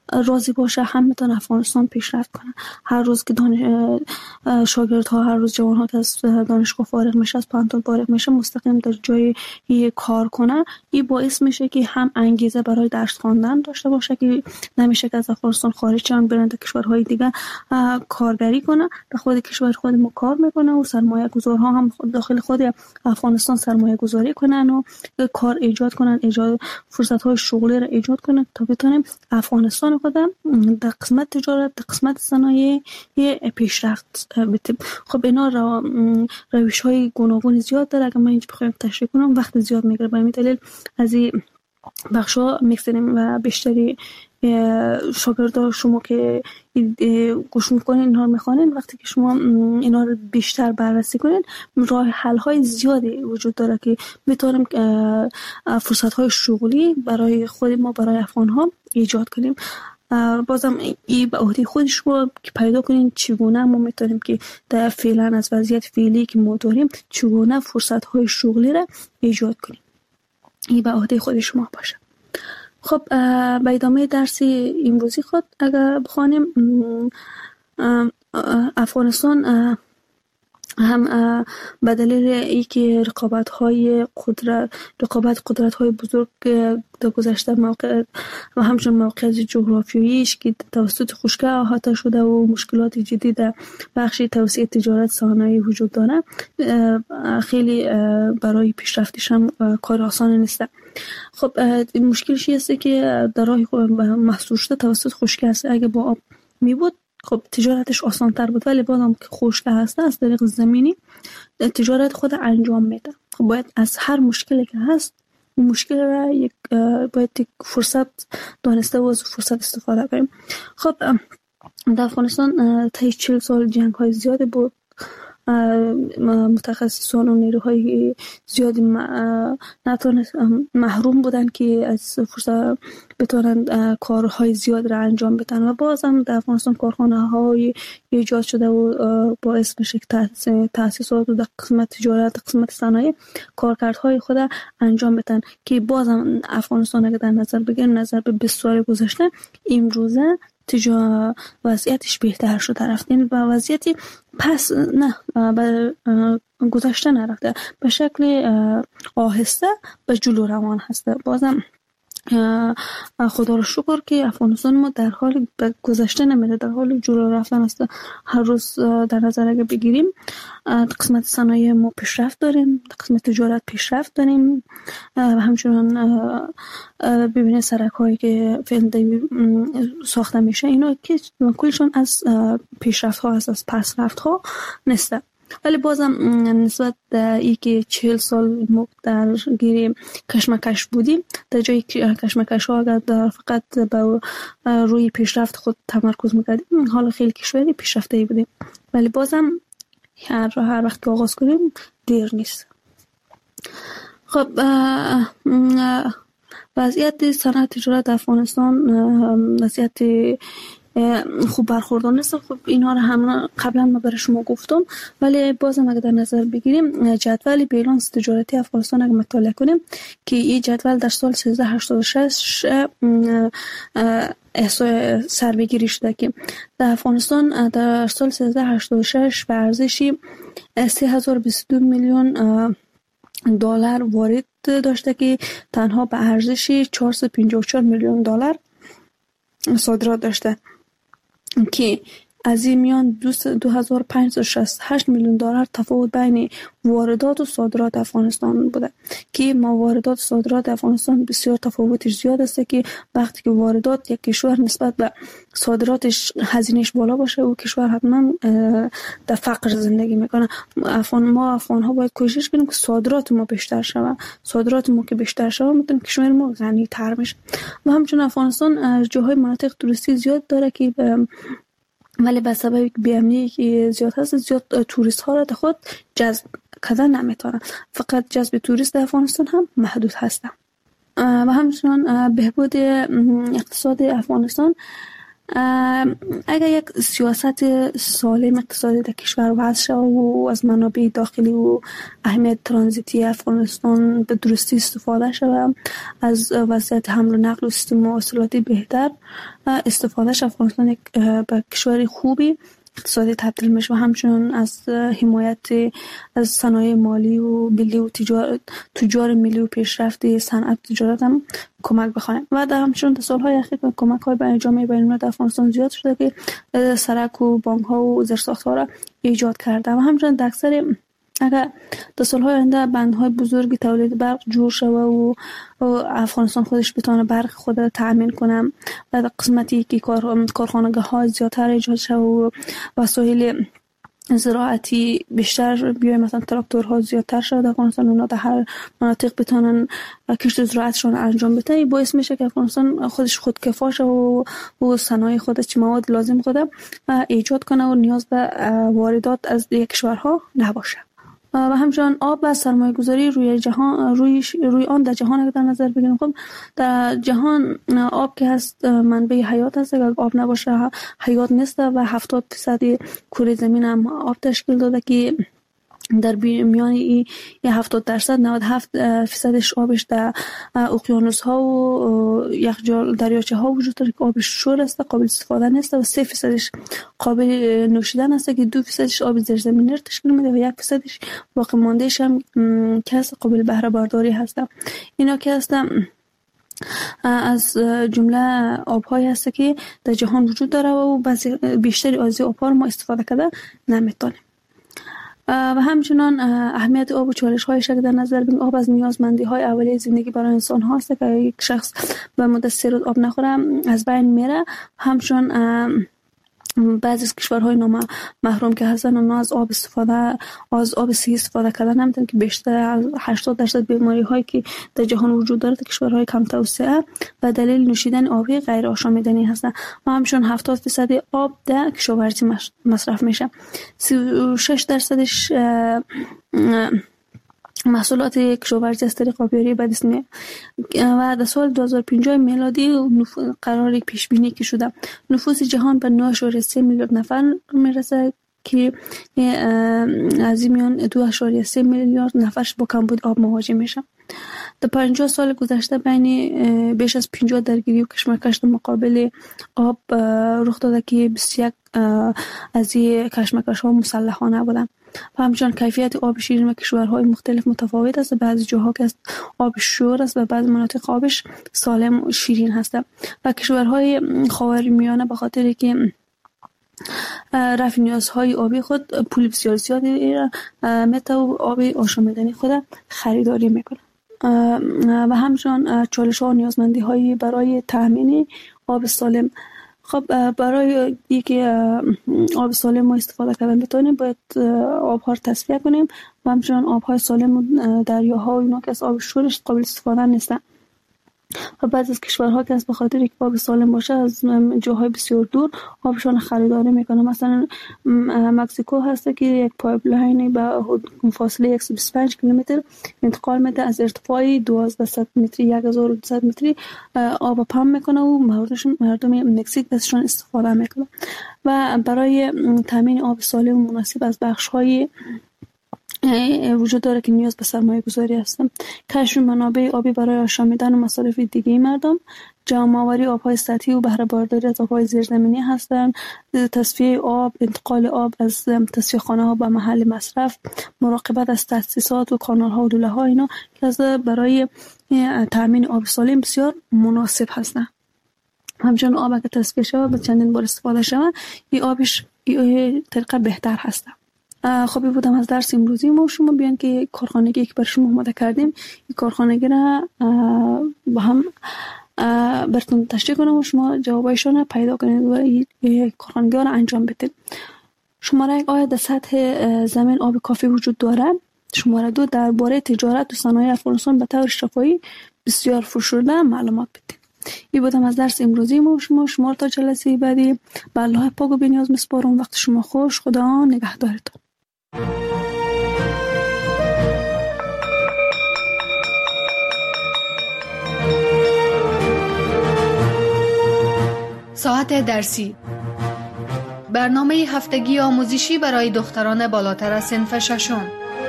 راضی باشه هم میتونه افغانستان پیشرفت کنه. هر روز که شاگردها، هر روز جوانها که از دانشگاه فارغ میشه، از پانتون فارغ میشه، مستقیم در جای کار کنه، این باعث میشه که هم انگیزه برای درس خواندن داشته باشه که نمیشه که از افغانستان خارج شن برن در کشورهای دیگه کارگری کنه. در خود کشور خود ما کار میکنه و سرمایه گذارها هم داخل خود افغانستان سرمایه گذاری کنن و کار ایجاد کنن، ایجاد فرصت های شغلی را ایجاد کنن تا بتونیم افغانستان خود در قسمت تجارت، در قسمت صنایع پیشرفت بتیم. خب اینا روش های گوناگون زیاد داره. اگر من اینجا بخوایم تشریح کنم وقت زیاد میگیره، به همین دلیل از این بخشا میگذاریم و بیشتری شاگردان شما که گوش میکنین اینها رو میخوانین، وقتی که شما اینا رو بیشتر بررسی کنین، راه حل های زیادی وجود داره که میتونیم فرصت های شغلی برای خود ما، برای افغان ها ایجاد کنیم. بازم این به عهده خودش رو که پیدا کنین چگونه ما میتونیم که در فعلا از وضعیت فعلی که ما داریم چگونه فرصت های شغلی را ایجاد کنیم. این به عهده خود شما باشه. خب به ادامه درس امروزی خود اگر بخوانیم، افغانستان هم به دلیل اینکه رقابت قدرت‌های بزرگ در گذشته موقع و همچنین موقعیت جغرافیاییش که توسط خشکی احاطه شده و مشکلات جدی در بخش توسعه تجارت صنایع وجود داره، خیلی برای پیشرفتش هم کار آسان نیست. خب مشکلش است که در راه محصول شده توسط خشکی است. اگه با آب می بود خب تجارتش آسان تر بود، ولی بازم که خشکی هسته از طریق زمینی تجارت خود انجام میده. خب باید از هر مشکلی که هست مشکل را باید یک فرصت دانسته و از فرصت استفاده کنیم. خب در افغانستان تا 40 سال جنگ های زیاده بود. متخصصان و نیروهای زیادی محروم بودن که از فرصت بتونن کارهای زیاد را انجام بدن و بازم در افغانستان کارخانه های ایجاد شده و باعث میشه که تأسیسات در قسمت تجارت، قسمت صنایع کارکردهای خود انجام بدن که بازم افغانستان اگر در نظر بگیریم، نظر به 20 سال گذشته، امروزه وضعیتش بهتر شده رفت. این با وضعیتی پس نه به گذشته نرفته، به شکل آهسته به جلو روان هسته. بازم خدا رو شکر که افغانستان ما در حال به گذشته نمیده، در حال جلو رفتن است. هر روز در نظر اگه بگیریم قسمت صنایع ما پیشرفت داریم، قسمت تجارت پیشرفت داریم و همچنان ببینید سرک هایی که فعلا ساخته میشه اینا که کلشون از پیشرفت ها هست، از پسرفت ها نیست. ولی بازم نسبت ای که 40 سال ما در گیر کشمکش بودیم، در جای کشمکش ها اگر فقط با روی پیشرفت خود تمرکز میکردیم، حالا خیلی کشوری پیشرفته بودیم. ولی بازم هر وقت که آغاز کنیم دیر نیست. خب وضعیت صنعت تجارت افغانستان وضعیت خوب برخوردار نیست. خب اینها رو هم قبلا ما برای شما گفتم، ولی بازم اگر در نظر بگیریم جدول بیلانس تجارتی افغانستان اگر مطالعه کنیم که این جدول در سال 1386 احصای سربگیری شده که در افغانستان در سال 1386 به ارزش 3022 میلیون دلار وارد داشته که تنها به ارزش 454 میلیون دلار صادرات داشته که از این میان 2568 میلیون دلار تفاوت بین واردات و صادرات افغانستان بوده که ما واردات و صادرات افغانستان بسیار تفاوتش زیاد است که وقتی که واردات یک کشور نسبت به صادراتش هزینهش بالا باشه و کشور حتما در فقر زندگی میکنه. ما افغان ها باید کوشش کنیم که صادرات ما بیشتر شود. صادرات ما که بیشتر شود میتونیم کشور ما غنی تر بشه. و همچنین افغانستان جاهای مناطق توریستی زیاد داره که ولی به سبب بی‌امنی که زیاد هست، زیاد توریست ها را در خود جذب کردن نمیتونه. فقط جذب توریست در افغانستان هم محدود هست. و همچنان بهبود اقتصاد افغانستان اگر یک سیاست سالم اقتصادی در کشور وضع شود و از منابع داخلی و اهمیت ترانزیتی افغانستان به درستی استفاده شود، از وضعیت حمل و نقل و سیستم مواصلاتی بهتر استفاده شود، افغانستان یک به کشور خوبی اقتصادی تبدیل میشه و همچنین از حمایت از صنایع مالی و ملی و تجار ملی و پیشرفت صنعت تجارت هم کمک بخواهیم. و در همچنین در سالهای اخیر کمک های برای جامعه بین‌المللی در افغانستان زیاد شده که سرک و بانک ها و زیرساخت ها را ایجاد کرده و همچنین در اکثر اگر در سالهای آینده بندهای بزرگی تولید برق جور شود و افغانستان خودش بتونه برق خود را تأمین کنه و در قسمتی که کارخانگاه ها زیادتر ایجاد شود و وسایل زراعتی بیشتر بیاید، مثلا تراکتورها زیادتر شد در افغانستان، اونا در هر مناطق بتونن کشت زراعتشون انجام بده، این باعث میشه که افغانستان خودش خودکفا شه و صنایع خودش چه مواد لازم خود ایجاد کنه و نیاز به واردات از دیگر کشورها نباشه. و همچنین آب و سرمایه گذاری روی جهان روی آن در جهان اگر در نظر بگیریم، خب در جهان آب که هست منبع حیات هست، اگر آب نباشه حیات نیست و 70% کره زمین هم آب تشکیل داده که در میان این 70% 97% آبش در اقیانوس ها و یخچال دریاچه ها وجود داره که آبش شور است، قابل استفاده نیست و 3% قابل نوشیدن است که 2% آب زیرزمینی تشکیل میده و 1% باقی ماندهش هم که هست قابل بهره برداری هست. اینا که هست از جمله آب‌هایی هست که در جهان وجود داره و بعضی بیشتری از آب‌ها رو ما استفاده کرده نمیتونیم. و همچنان اهمیت آب و چالش‌هایش که در نظر بگیریم، آب از نیازمندی‌های اولیه زندگی برای انسان هاست که یک شخص به مدت 3 روز آب نخوره از بین میره. همچنان بعضی از کشورهای محروم که هستن اونا از آب صحیح استفاده کردن نمیتونن که بیشتر 80% بیماری هایی که در جهان وجود داره در کشورهای کم توسعه و دلیل نوشیدن آبی غیر آشامیدنی هستن و همچنین 70% آب در کشاورزی مصرف میشه. 36% محصولات کشاورزی از طریق آبیاری به دست میاد و در سال 2050 میلادی قرار پیش بینی که شده نفوس جهان به 9.3 میلیارد نفر میرسه که از این میان 2.3 میلیارد نفرش با کمبود آب مواجه میشه. در 50 سال گذشته بین بیش از 50 درگیری و کشمکش مقابل آب رخ داده که 21 از این کشمکش ها مسلحانه بودن و همچنان کیفیت آب شیرین و کشورهای مختلف متفاوت است. بعضی جاها که آب شور است و بعضی مناطق آبش سالم و شیرین هست و کشورهای خاورمیانه به خاطر که رفع نیازهای آبی خود پول بسیار زیادی متر و آب آشامیدنی خود خریداری میکنه و همچنان چالش ها و نیازمندی های برای تامین آب سالم. خب برای اینکه آب سالم ما استفاده کردن بتونیم باید آبها رو تصفیه کنیم و همچنان آبهای سالم دریاها و اینا که از آب شورش قابل استفاده نیستن و بعضی از کشورها که از به خاطر اینکه آب سالم باشه از جاهای بسیار دور آبشون خریداری میکنه. مثلا مکزیکو هست که یک پایپلاین به فاصله 125 کیلومتر انتقال میده از ارتفاع 1200 متری 1200 متری آب پمپ میکنه و مردم مکزیک ازشون استفاده میکنه و برای تامین آب سالم و مناسب از بخش‌های وجود داره که نیاز به سرمایه گذاری هستن. کشف منابع آبی برای آشامیدن و مصارف دیگه مردم، جمع‌آوری آب‌های سطحی و بهره برداری از آب‌های زیرزمینی هستند، تصفیه آب، انتقال آب از تصفیه‌خانه‌ها به محل مصرف، مراقبت از تأسیسات و کانال‌ها و لوله‌ها، اینا که از برای تامین آب سالم بسیار مناسب هستند. همچنین آب که تصفیه شود و چندین بار استفاده شود، این آبش طریقه بهتر هست. خب این بودم از درس امروزی ما. شما بیان که کارخانگی که بر شما آماده کردیم این کارخانگی را با هم براتون تشریح کنم و شما جوابایشان پیدا کنید و این کارخانگی را انجام بدید. شماره 1: آیا در سطح زمین آب کافی وجود دارد؟ شماره 2: درباره تجارت و صنایع افغانستان به طور شفاهی بسیار فشرده معلومات بدید. این بودم از درس امروزی ما. شما تا جلسه بعدی به الله پاک و بی‌نیاز میسپارم. وقت شما خوش. خدا نگهدارتون.
ساعت درسی، برنامه هفتگی آموزشی برای دختران بالاتر از صنف ششم.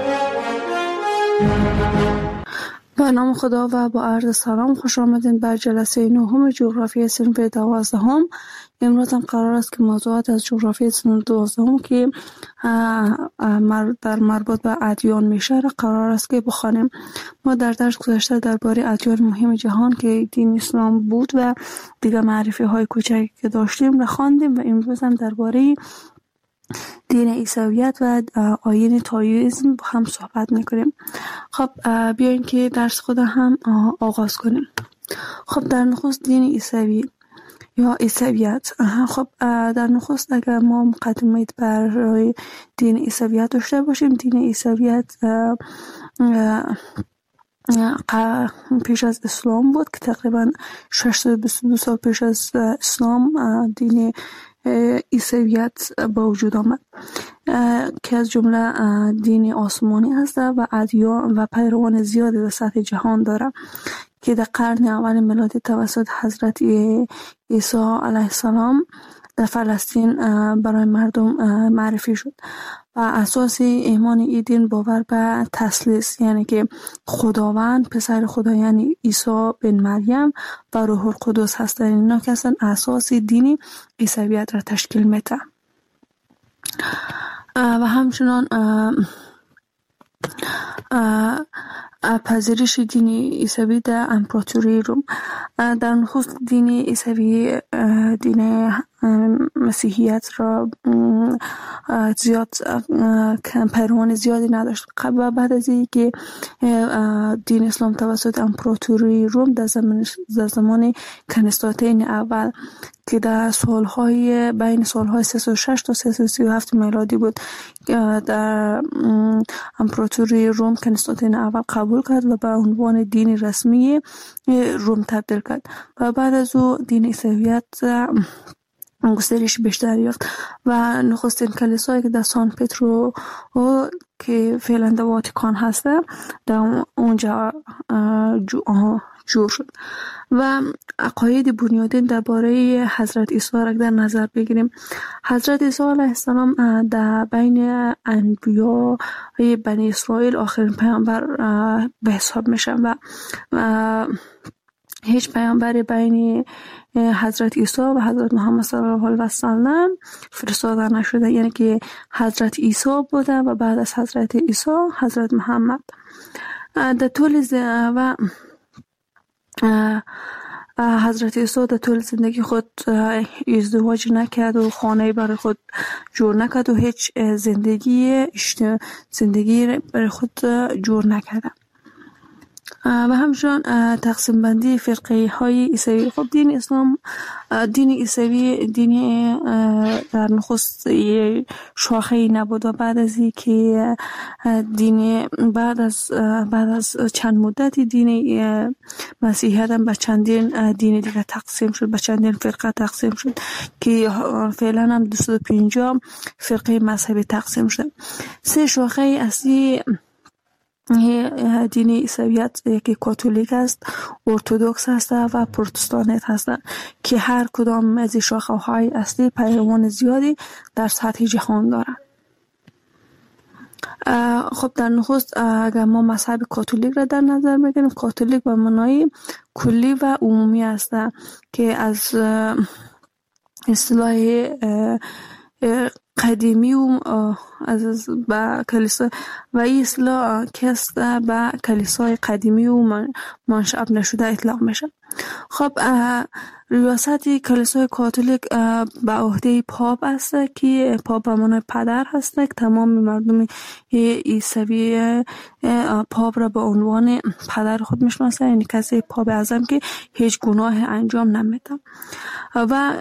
به نام خدا و با عرض سلام خوش آمدین بر جلسه نهم جغرافی صنف 12. امروز هم قرار است که موضوعات از جغرافی صنف 12 که در مربوط به ادیان میشه قرار است که بخوانیم. ما در درس گذشته درباره ادیان مهم جهان که دین اسلام بود و دیگر معرفی های کوچکی که داشتیم را خواندیم و امروز هم درباره دین عیسویت و آیین تائویسم هم صحبت میکنیم. خب بیاین که درس خود هم آغاز کنیم. خب در نخست دین عیسوی یا عیسویت. خب در نخست اگر ما مقدمه برای دین عیسویت داشته باشیم، دین عیسویت پیش از اسلام بود که تقریبا 622 سال پیش از اسلام دین عیسویت با وجود آمد که از جمله دین آسمانی هست و ادیان و پیروان زیادی در سطح جهان داره که در قرن اول میلادی توسط حضرت عیسی علیه السلام در فلسطین برای مردم معرفی شد و اساس ایمان این دین باور به تثلیث، یعنی که خداوند پسر خدا یعنی عیسی بن مریم و روح القدس هستند. اینا که اصلا اساس دینی عیسویت را تشکیل میده و همچنان پذیرش دین عیسوی در امپراتوری روم. در نخست دین عیسوی دین مسیحیت را زیاد پیروان زیادی نداشت و بعد از اینکه دین اسلام توسط امپراتوری روم در زمان کنستانتین اول که در سالهای بین سالهای 306 تا 337 میلادی بود در امپراتوری روم کنستانتین اول قبول کرد و به عنوان دین رسمی روم تبدیل کرد و بعد از او دین عیسویت گسترش بیشتر یافت و نخستین کلیسایی که در سان پترو که فعلا در واتیکان هسته در اونجا جور شد و عقاید بنیادین درباره حضرت عیسی را در نظر بگیریم. حضرت عیسی علیه السلام در بین انبیای بنی اسرائیل آخرین پیامبر به حساب میشن و هیچ پیامبری بین حضرت عیسی و حضرت محمد صلی الله علیه و سلم فرستاده نشده، یعنی که حضرت عیسی بوده و بعد از حضرت عیسی حضرت محمد. در طول و حضرت عیسی در طول زندگی خود ازدواج نکرد و خانه برای خود جور نکرد و هیچ زندگی برای خود جور نکرد و همچنان تقسیم بندی فرقه های عیسوی. خب دین اسلام دین عیسوی دین در نخست شاخه نبود و بعد از اینکه دین بعد از چند مدتی دین مسیحیت هم به چندین دین دیگه تقسیم شد، به چندین فرقه تقسیم شد که فعلا هم 250 فرقه مذهبی تقسیم شد. 3 شاخه اصلی دین عیسویت یکی کاتولیک است، ارتدوکس است و پروتستانت هستند که هر کدام از این شاخه های اصلی پیروان زیادی در سطح جهان دارند. خب در نخست اگر ما مذهب کاتولیک را در نظر بگیریم، کاتولیک به معنای کلی و عمومی است که از اصطلاح قدیمی و از با کلیسا و این اصطلاح کست با کلیسای قدیمی و منشأ نشده اطلاق میشه. خب ریاست کلیسای کاتولیک به عهده پاپ است که پاپ به معنای پدر هست که تمام مردم عیسوی پاپ را به عنوان پدر خود میشناسه، یعنی کسی پاپ اعظم که هیچ گناه انجام نمیده و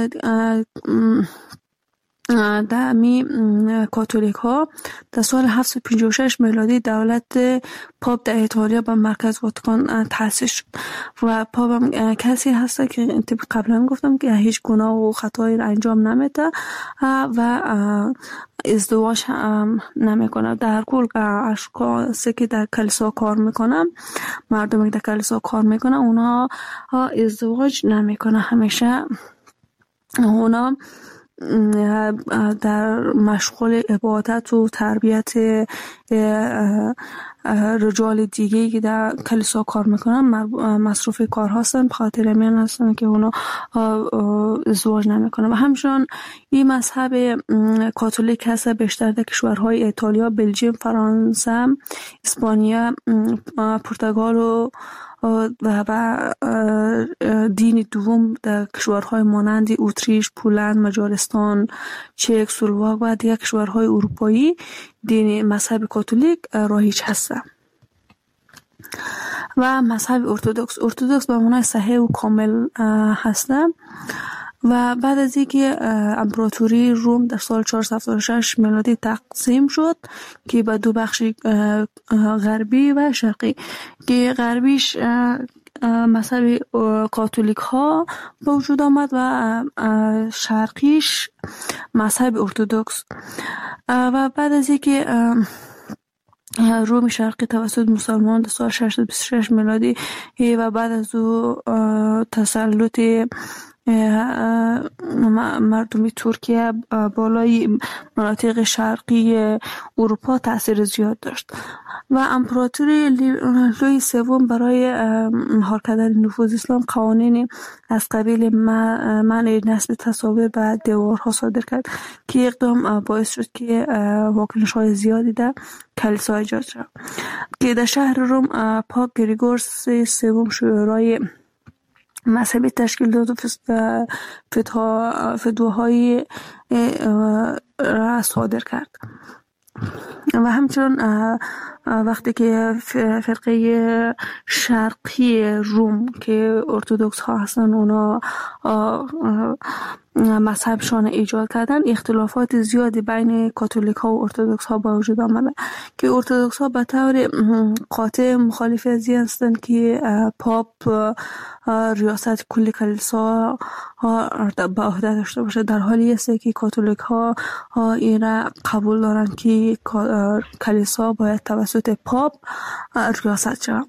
در کاتولیک ها در سال 756 میلادی دولت پاپ در ایتالیا به مرکز واتیکان تأسیس شد و پاپ هم کسی هست که قبلا گفتم که هیچ گناه و خطایی را انجام نمیده و ازدواج هم نمیکنه. در کل اشخاصی که در کلیسا کار میکنن، مردمی که در کلیسا کار میکنن، اونها ازدواج نمیکنه، همیشه
اونا در مشغول عبادت و تربیت رجال دیگه که در کلیسا کار میکنن مصروف کار هستن، بخاطر همین هستن که اونا ازدواج نمیکنن. و همچنان این مذهب کاتولیک هست بیشتر در کشورهای ایتالیا، بلژیم، فرانسه، اسپانیا، پرتغال و دین دوم در کشورهای مانند اتریش، پولند، مجارستان، چک، سلواک و دیگر کشورهای اروپایی دین مذهب کاتولیک رایج هست. و مذهب ارتدوکس به معنای صحیح و کامل هست. و بعد از اینکه امپراتوری روم در سال 476 میلادی تقسیم شد که به دو بخش غربی و شرقی، که غربیش مذهب کاتولیک ها به وجود آمد و شرقیش مذهب ارتدوکس. و بعد از اینکه روم شرقی توسط مسلمان در سال 626 میلادی و بعد از او تسلط مردمی ترکیه بالای مناطق شرقی اروپا تأثیر زیاد داشت و امپراتوری لویی سوم برای مهار کردن نفوذ اسلام قوانین از قبیل منع نصب تصاویر به دیوارها صادر کرد که اقدام باعث شد که واکنش‌های زیادی در کلیسا ایجاد شد. که در شهر روم پاپ گریگورس سوم شورای مذهبی تشکیل داد و فتواهای را صادر کرد. و همچنین وقتی که فرقه شرقی روم که ارتدوکس ها هستن اونا مذهبشان ایجاد کردن، اختلافات زیادی بین کاتولیک ها و ارتدوکس ها با وجود آمده که ارتدوکس ها به طور قاطع مخالف از این هستند که پاپ ریاست کل کلیسا به عهده داشته باشه، در حالی است که کاتولیک ها این را قبول دارن که کلیسا باید توسط پاپ ریاست شود.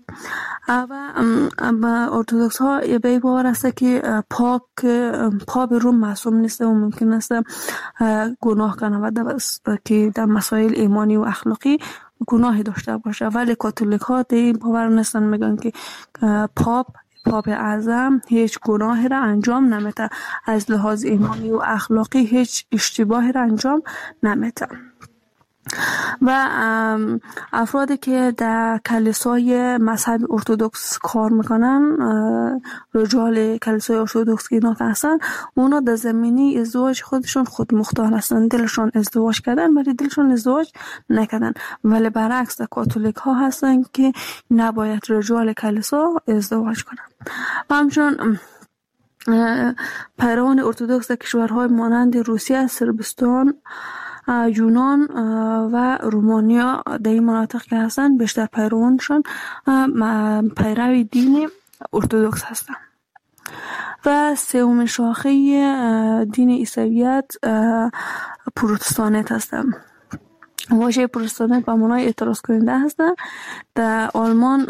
و ارتدوکس ها به این باور است که پاپ روم معصوم نیست و ممکن است گناه کنه و که در مسائل ایمانی و اخلاقی گناهی داشته باشه، ولی کاتولیک ها این باور نیستن، میگن که پاپ اعظم هیچ گناهی را انجام نمیده، از لحاظ ایمانی و اخلاقی هیچ اشتباهی را انجام نمیده. و افرادی که در کلیسای مذهب ارتدوکس کار میکنن، رجال کلیسای ارتدوکس که اینا هستن، اونا در زمینه ازدواج خودشون خود مختار هستن، دلشون ازدواج کردن ولی دلشون ازدواج نکردن. ولی برعکس در کاتولیک ها هستن که نباید رجال کلیسا ازدواج کنن. و همچنین پیروان ارتدوکس در کشورهای مانند روسیه، صربستان، یونان و رومانیا در این مناطق که هستن بیشتر پیروانشان پیروی دین ارتدوکس هستن. و سومین شاخه دین عیسویت پروتستانیت هستن. واژه پروتستانیت به معنای اعتراض کننده هستن. در آلمان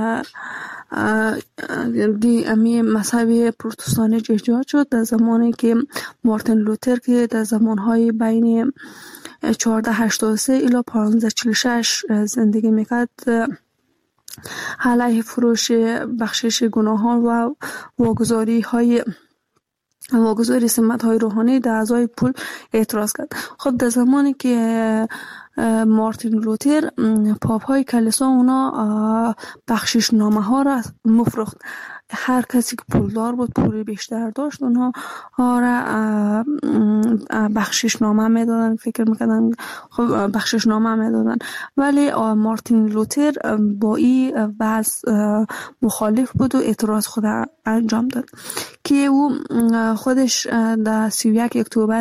امی مذهب پروتستانی ایجاد شد در زمانی که مارتین لوتر که در زمانهای بین 1483 الی 1546 زندگی میکرد، علیه فروش بخشش گناهان و واگذاری سمت‌های روحانی در اعضای پول اعتراض کرد. خود در زمانی که مارتین لوتر پاپ های کلیسا اونا بخشش نامه ها را مفروخت. هر کسی که پولدار بود، پول بیشتر داشت، اونها را بخشش نامه میدادن، فکر میکردن خب بخشش نامه میدادن. ولی مارتین لوتر با این وضع مخالف بود و اعتراض خود انجام داد که او خودش در 31 اکتبر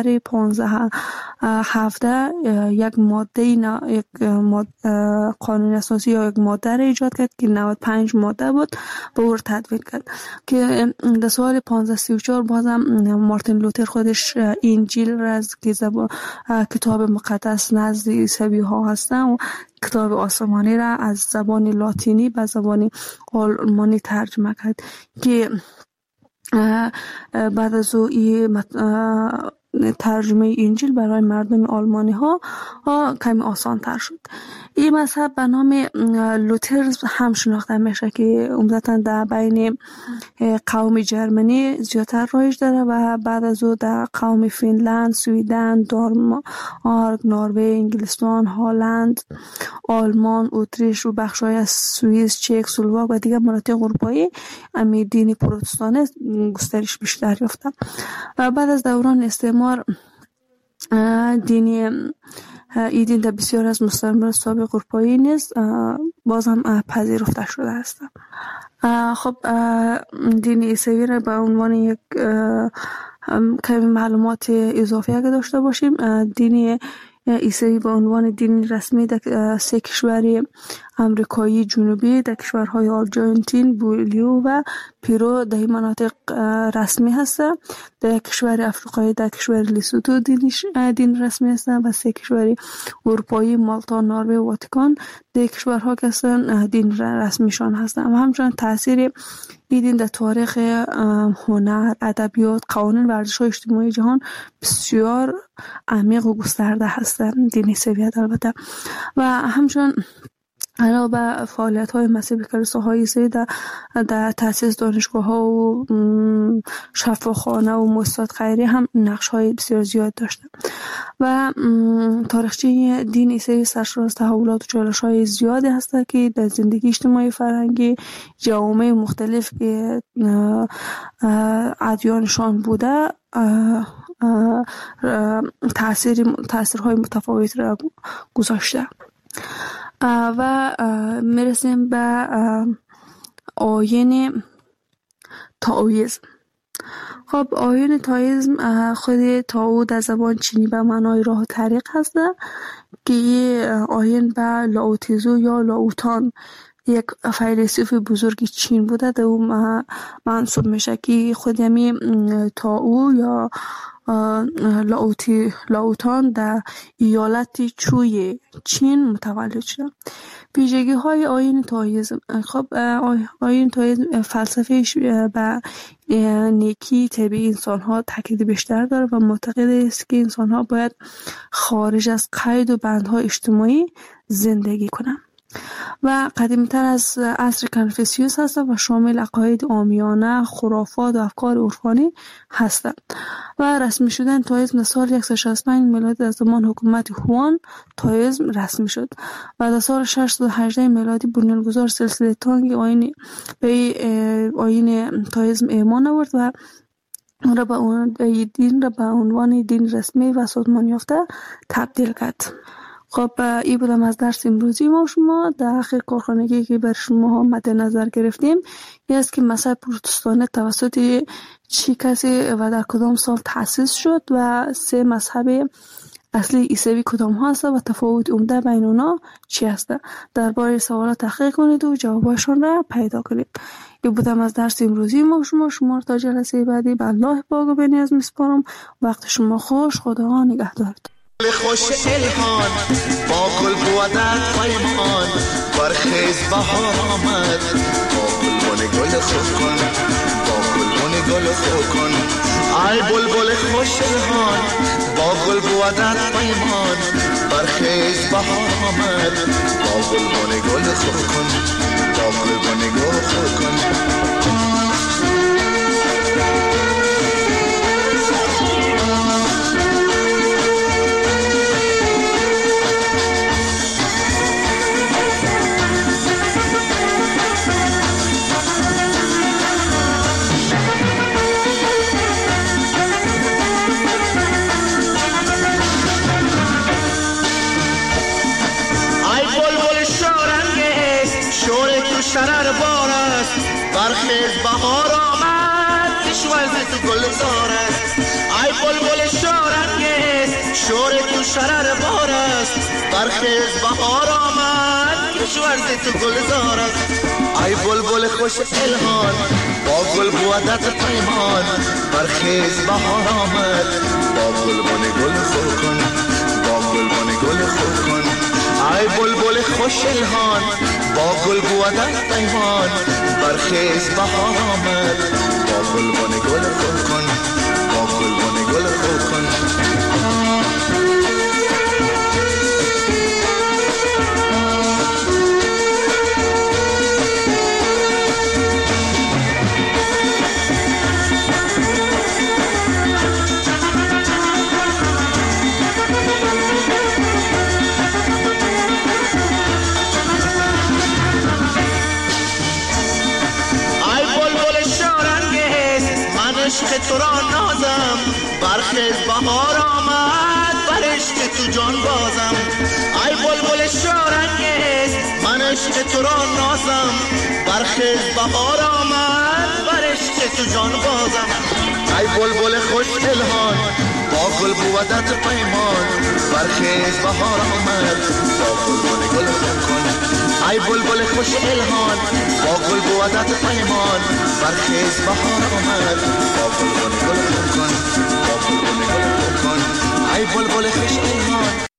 1517 یک قانون اساسی یا یک ماده را ایجاد کرد که 95 ماده بود، به او تدوین کرد که در سال 1534 بازم مارتین لوتر خودش انجیل را از کتاب مقدس نزد عیسوی ها هستن و کتاب آسمانی را از زبان لاتینی به زبان آلمانی ترجمه کرد که بعد از او ترجمه انجیل برای مردم آلمانی ها کمی آسان تر شد. این مذهب به نام لوترز هم شناخته میشه که عمدتاً در بین قوم جرمنی زیادتر رایج داره و بعد از او در قوم فنلند، سویدن، دانمارک، نروژ، انگلستان، هلند، آلمان، اتریش و بخش‌های از سوئیس، چک، اسلواک و دیگر مناطق اروپایی امی دین پروتستانی گسترش بیشتر یافته. و بعد از دوران استعمار این دین در بسیار از مستعمرات سابق اروپایی نیز باز هم پذیرفته شده است. خب دین عیسوی را به عنوان یک کمی معلومات اضافی اگه داشته باشیم، دین عیسوی به عنوان دین رسمی در 3 کشور امریکایی جنوبی، در کشورهای آرژانتین، بولیو و پیرو در این مناطق رسمی هست. در کشور افریقایی در کشور لیسوتو دین رسمی هست و 3 کشور اروپایی مالتا، نروژ و واتیکان در کشورها که هستن دین رسمیشان هستند. و همچنین تاثیر این دین در تاریخ هنر، ادبیات، قوانین و ارزش‌های اجتماعی جهان بسیار عمیق و گسترده هستند. دین عیسوی البته و همچنین علاوه بر فعالیت‌های مسیح کلیساهای عیسوی در تأسیس دانشگاه‌ها و شفاخانه و مؤسسات خیریه هم نقش‌های بسیار زیاد داشته و تاریخچه دین عیسوی سرشار از تحولات و چالش‌های زیادی هست که در زندگی اجتماعی فرهنگی جوامع مختلف که ادیانشان بوده تأثیرهای متفاوت را گذاشته. و میرسیم به آیین تائویسم. خب آیین تائویسم خود تائو در زبان چینی به معنای راه و طریق هست که آیین به لاوتزو یا لاوتان یک فیلسوف بزرگ چین بوده. در او منصوب میشه که خود یمی تائو یا لاوتان در ایالت چوی چین متولد شد. ویژگی های آیین تائویسم. خب آیین تائویسم فلسفه‌اش به نیکی طبیعی انسان ها تاکید بیشتر داره و معتقد است که انسان ها باید خارج از قید و بندهای اجتماعی زندگی کنند و قدیمی‌تر از عصر کنفوسیوس هست و شامل عقاید عامیانه، خرافات و افکار عرفانی هستند و رسمی شدن تائویسم در سال 165 میلادی در زمان حکومت هوان تائویسم رسمی شد و در سال 618 میلادی بنیانگذار سلسله تانگ آیین تائویسم ایمان آورد و اون را به عنوان دین رسمی و سازمان یافته تبدیل کرد. خب این بودم از درس امروزی ما شما. در آخر کارخانگی که بر شما مد نظر گرفتیم این است که مذهب پروتستانی توسط چه کسی و در کدام سال تأسیس شد و 3 مذهب اصلی عیسوی کدام ها هست و تفاوت عمده بین اونا چی هست. درباره سوالات تحقیق کنید و جوابشون را پیدا کنید. این بودم از درس امروزی ما شما تا جلسه بعدی به الله پاک و بنیاز میسپارم. وقت شما خوش. خدا نگهدار.
خوش الهان با گل بودت پیمان برخیز بهار آمد با بلبل گل خوب کن با بلبل گل خوب کن ای بلبل خوش الهان با گل بودت پیمان برخیز بهار آمد با بلبل گل خوب کن با بلبل گل خوب کن. شرر بار است برخیز بهار آمد کشور تو گلزار است ای بلبل شورانگیز شور تو شرر بار است برخیز بهار آمد کشور تو گلزار است ای بلبل خوش الهان با گل بودت پیمان برخیز بهار آمد با بلبل گل خوب کن با بلبل گل خوب کن ای بلبل خوش الهان با گل بودت پیمان برخیز بهار آمد با گلبن گل خود کن، با گلبن گل خود کن. عشق تو را نازم، برخیز بهار آمد، بر عشق تو جان بازم. ای بلبل شارنگیز من عشق تو را نازم، برخیز بهار آمد، بر عشق تو جان بازم. ای بلبل خوش الهان با گل بودت پیمان، برخیز بهار آمد، با گلبن گل خود کن. ای بلبل خوش الهان با گل بودت پیمان، برخیز بهار آمد، با گلبن گل خود کن، با گلبن گل خود کن. ای بلبل خوش الهان